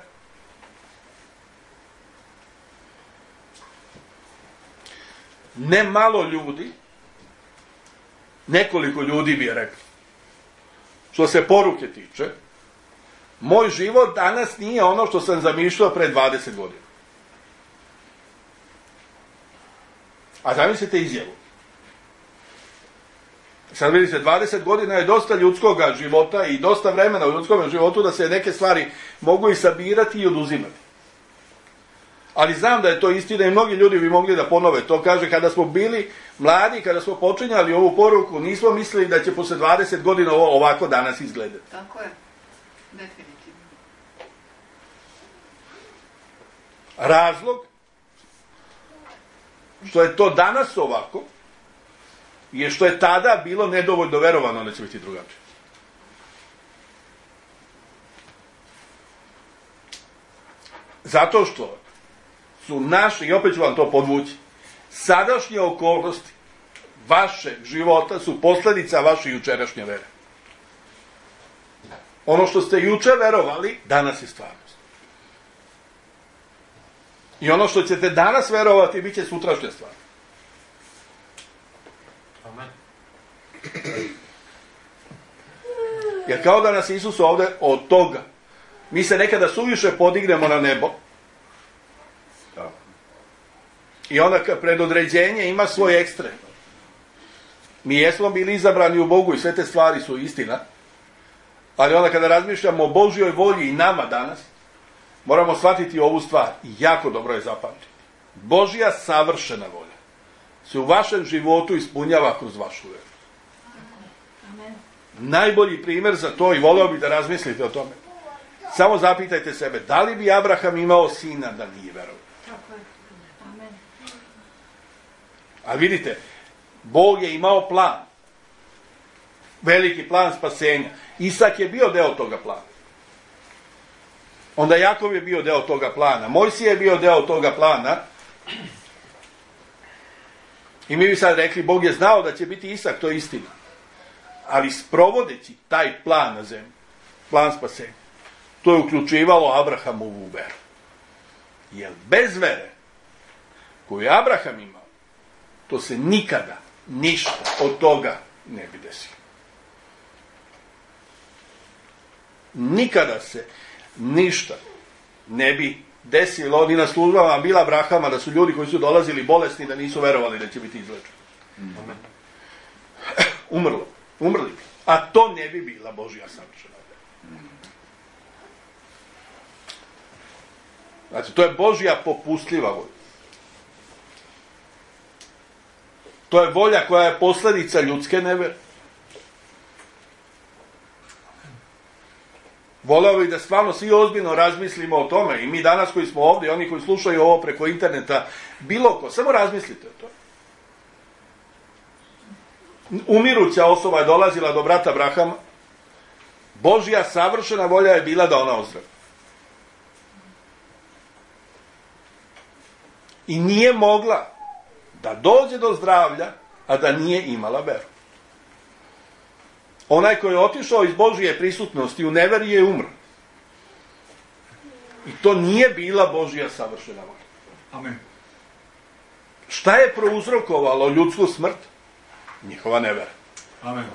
Ne malo ljudi, nekoliko ljudi bi je rekli, što se poruke tiče, moj život danas nije ono što sam zamišljao pre dvadeset godina. A zamislite izjavu. Sad vidite, dvadeset godina je dosta ljudskog života i dosta vremena u ljudskom životu da se neke stvari mogu i sabirati i oduzimati. Ali znam da je to istina i mnogi ljudi bi mogli da ponove. To kaže, kada smo bili mladi, kada smo počinjali ovu poruku, nismo mislili da će posle dvadeset godina ovo ovako danas izgledati. Tako je. Definitivno. Razlog što je to danas ovako je što je tada bilo nedovoljno verovano da će biti drugačije. Zato što su naše, i opet ću vam to podvući, sadašnje okolnosti vašeg života su posljedica vaše jučerašnje vere. Ono što ste juče verovali, danas je stvarnost. I ono što ćete danas verovati, bit će sutrašnja stvar. Amen. Jer kao da nas Isus ovde od toga, mi se nekada suviše podignemo na nebo, i onda predodređenje ima svoj ekstrem. Mi jesmo bili izabrani u Bogu i sve te stvari su istina, ali onda kada razmišljamo o Božjoj volji i nama danas, moramo shvatiti ovu stvar i jako dobro je zapamtiti. Božja savršena volja se u vašem životu ispunjava kroz vašu veru. Amen. Najbolji primjer za to, i voleo bih da razmislite o tome, samo zapitajte sebe, da li bi Abraham imao sina da nije verovao? A vidite, Bog je imao plan. Veliki plan spasenja. Isak je bio deo toga plana. Onda Jakov je bio deo toga plana. Mojsije je bio deo toga plana. I mi bi sad rekli, Bog je znao da će biti Isak, to je istina. Ali sprovodeći taj plan na zemlji, plan spasenja, to je uključivalo Abrahamovu veru. Jer bez vere koju je Abraham imao, to se nikada, ništa od toga ne bi desilo. Nikada se ništa ne bi desilo ni na službama bila Abrahama, da su ljudi koji su dolazili bolesni, da nisu verovali da će biti izlečeni. Amen. Umrlo. Umrli. A to ne bi bila Božja savršena vera. Znači, to je Božja popustljiva volja. To je volja koja je posljedica ljudske nevere. Voleo bih da stvarno svi ozbiljno razmislimo o tome, i mi danas koji smo ovdje, oni koji slušaju ovo preko interneta, bilo ko, samo razmislite o tome. Umiruća osoba je dolazila do brata Abrahama, Božja savršena volja je bila da ona ozdravi. I nije mogla da dođe do zdravlja, a da nije imala veru. Onaj koji je otišao iz Božje prisutnosti u neveri je umro. I to nije bila Božja savršena volja. Amen. Šta je prouzrokovalo ljudsku smrt? Njihova nevera. Amen.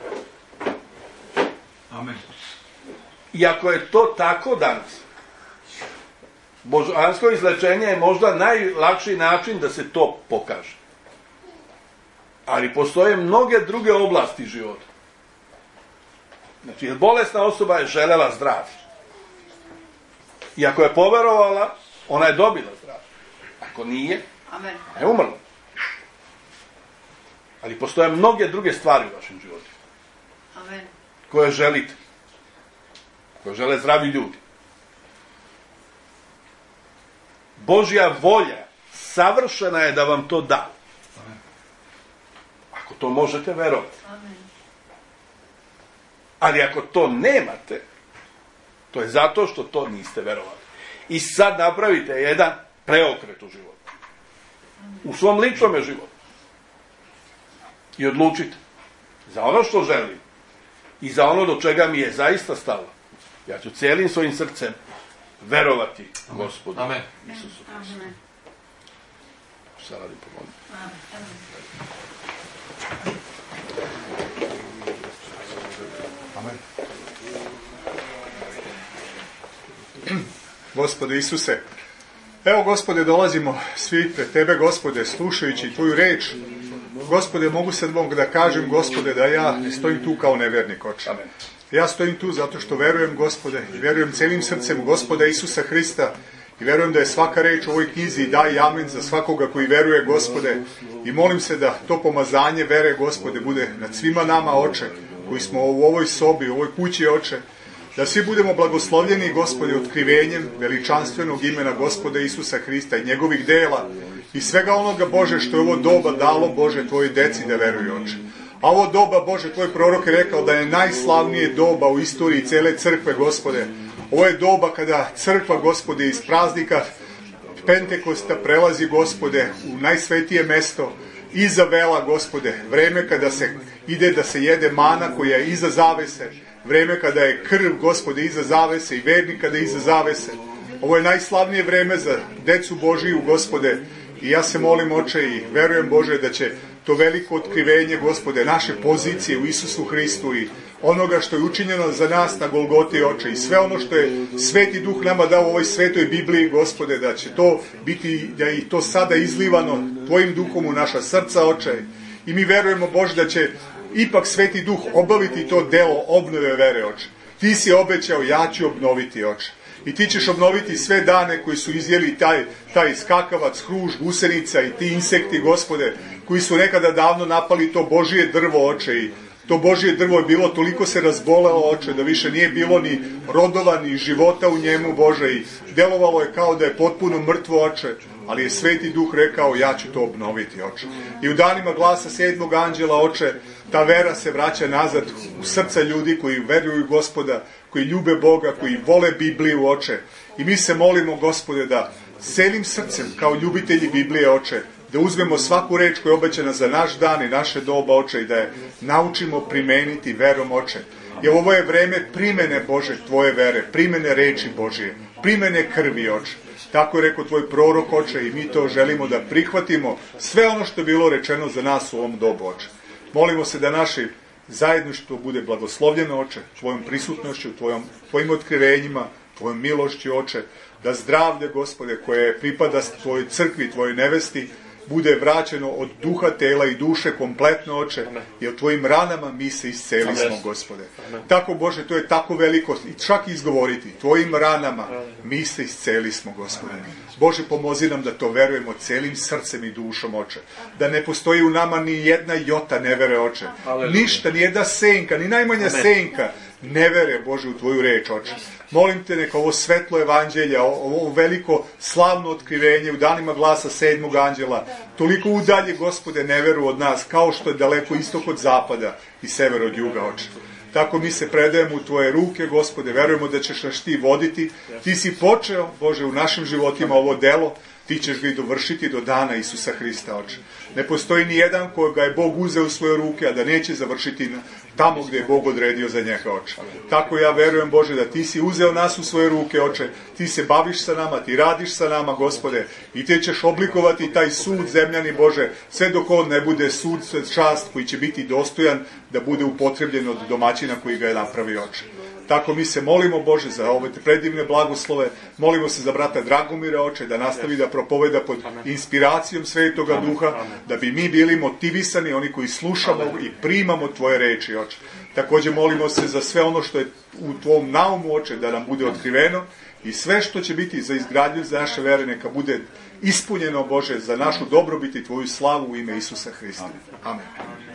Amen. I ako je to tako danas, božansko izlečenje je možda najlakši način da se to pokaže. Ali postoje mnoge druge oblasti života. Znači, bolesna osoba je želela zdravlje. I ako je poverovala, ona je dobila zdravlje. Ako nije, Amen. je umrla. Ali postoje mnoge druge stvari u vašem životu. Amen. Koje želite. Koje žele zdravi ljudi. Božja volja savršena je da vam to da. Ako to možete verovati. Amen. Ali ako to nemate, to je zato što to niste verovali. I sad napravite jedan preokret u životu. U svom ličnom životu. I odlučite za ono što želim i za ono do čega mi je zaista stalo. Ja ću cijelim svojim srcem verovati Gospodu Amen. Isusu Hristu. Amen. Šta radim, pomoći? Amen. Amen. Gospode Isuse, evo Gospode, dolazimo svi pred Tebe, Gospode, slušajući Tvoju reč. Gospode, mogu sad mogu da kažem, Gospode, da ja ne stojim tu kao nevjernik, Oče. Amen. Ja stojim tu zato što verujem, Gospode, i verujem celim srcem Gospoda Isusa Hrista i verujem da je svaka reč u ovoj knjizi i daj amen za svakoga koji veruje, Gospode, i molim se da to pomazanje vere, Gospode, bude nad svima nama, Oče, koji smo u ovoj sobi, u ovoj kući, Oče, da svi budemo blagoslovljeni, Gospode, otkrivenjem veličanstvenog imena Gospoda Isusa Hrista i njegovih dela i svega onoga, Bože, što je ovo doba dalo, Bože, Tvojoj deci da veruju, Oče. A ovo doba, Bože, Tvoj prorok je rekao da je najslavnije doba u istoriji cele crkve, Gospode. Ovo je doba kada crkva, Gospode, iz praznika Pentekosta prelazi, Gospode, u najsvetije mesto iza vela, Gospode. Vreme kada se ide da se jede mana koja je iza zavese. Vreme kada je krv, Gospode, iza zavese i vernik kada je iza zavese. Ovo je najslavnije vreme za decu Božiju, Gospode. I ja se molim, Oče, i verujem, Bože, da će to veliko otkrivenje, Gospode, naše pozicije u Isusu Hristu i onoga što je učinjeno za nas na Golgoti, Oče, i sve ono što je Sveti Duh nama dao u ovoj svetoj Bibliji, Gospode, da će to biti, da je i to sada izlivano Tvojim Duhom u naša srca, Oče. I mi verujemo, Bože, da će ipak Sveti Duh obaviti to delo obnove vere, Oče. Ti si obećao, ja ću obnoviti, Oče. I ti ćeš obnoviti sve dane koji su izjeli taj, taj skakavac, hruž, gusenica i ti insekti, Gospode, koji su nekada davno napali to Božije drvo, Oče. I to Božije drvo je bilo, toliko se razbolelo, Oče, da više nije bilo ni rodova, ni života u njemu, Bože. I delovalo je kao da je potpuno mrtvo, Oče. Ali je Sveti Duh rekao, ja ću to obnoviti, Oče. I u danima glasa sedmog anđela, Oče, ta vera se vraća nazad u srca ljudi koji veruju Gospoda, koji ljube Boga, koji vole Bibliju, Oče. I mi se molimo, Gospode, da celim srcem, kao ljubitelji Biblije, Oče, da uzmemo svaku reč koja je obećana za naš dan i naše doba, Oče, i da je naučimo primeniti verom, Oče. Jer ovo je vreme primene, Bože, Tvoje vere, primene reči Božije, primene krvi, Oče. Tako je rekao Tvoj prorok, Oče, i mi to želimo da prihvatimo sve ono što je bilo rečeno za nas u ovom dobu, Oče. Molimo se da naše zajedništvo bude blagoslovljeno, Oče, Tvojom prisutnošću, tvojom, Tvojim otkrivenjima, Tvojom milošću, Oče, da zdravlje, Gospode, koje pripada Tvojoj crkvi, Tvojoj nevesti, bude vraćeno od duha, tela i duše kompletno, Oče, jer Tvojim ranama mi se isceli smo, Gospode. Tako, Bože, to je tako veliko, i čak izgovoriti, Tvojim ranama mi se isceli smo, Gospode. Bože, pomozi nam da to verujemo celim srcem i dušom, Oče. Da ne postoji u nama ni jedna jota nevere, Oče. Ništa, ni jedna senka, ni najmanja senka nevere, Bože, u Tvoju reč, Oče. Molim Te, neka ovo svetlo evanđelja, ovo veliko slavno otkrivenje u danima glasa sedmog anđela, toliko udalje, Gospode, neveru od nas, kao što je daleko istok od zapada i sever od juga, Oče. Tako mi se predajemo u Tvoje ruke, Gospode, verujemo da ćeš nas Ti voditi. Ti si počeo, Bože, u našim životima ovo delo, ti ćeš ga i dovršiti do dana Isusa Hrista, oče. Ne postoji ni jedan koga je Bog uzeo u svoje ruke, a da neće završiti tamo gdje je Bog odredio za njega, oče. Tako ja verujem, Bože, da ti si uzeo nas u svoje ruke, oče, ti se baviš sa nama, ti radiš sa nama, Gospode, i ti ćeš oblikovati taj sud zemljani, Bože, sve dok on ne bude sud, čast koji će biti dostojan da bude upotrebljen od domaćina koji ga je napravio, oče. Tako mi se molimo, Bože, za ove predivne blagoslove, molimo se za brata Dragomira, oče, da nastavi da propoveda pod inspiracijom Svetoga Duha, da bi mi bili motivisani, oni koji slušamo i primamo tvoje reči, oče. Također molimo se za sve ono što je u tvom naumu, oče, da nam bude otkriveno i sve što će biti za izgradnju za naše vere, neka bude ispunjeno, Bože, za našu dobrobit i tvoju slavu u ime Isusa Hrista. Amen.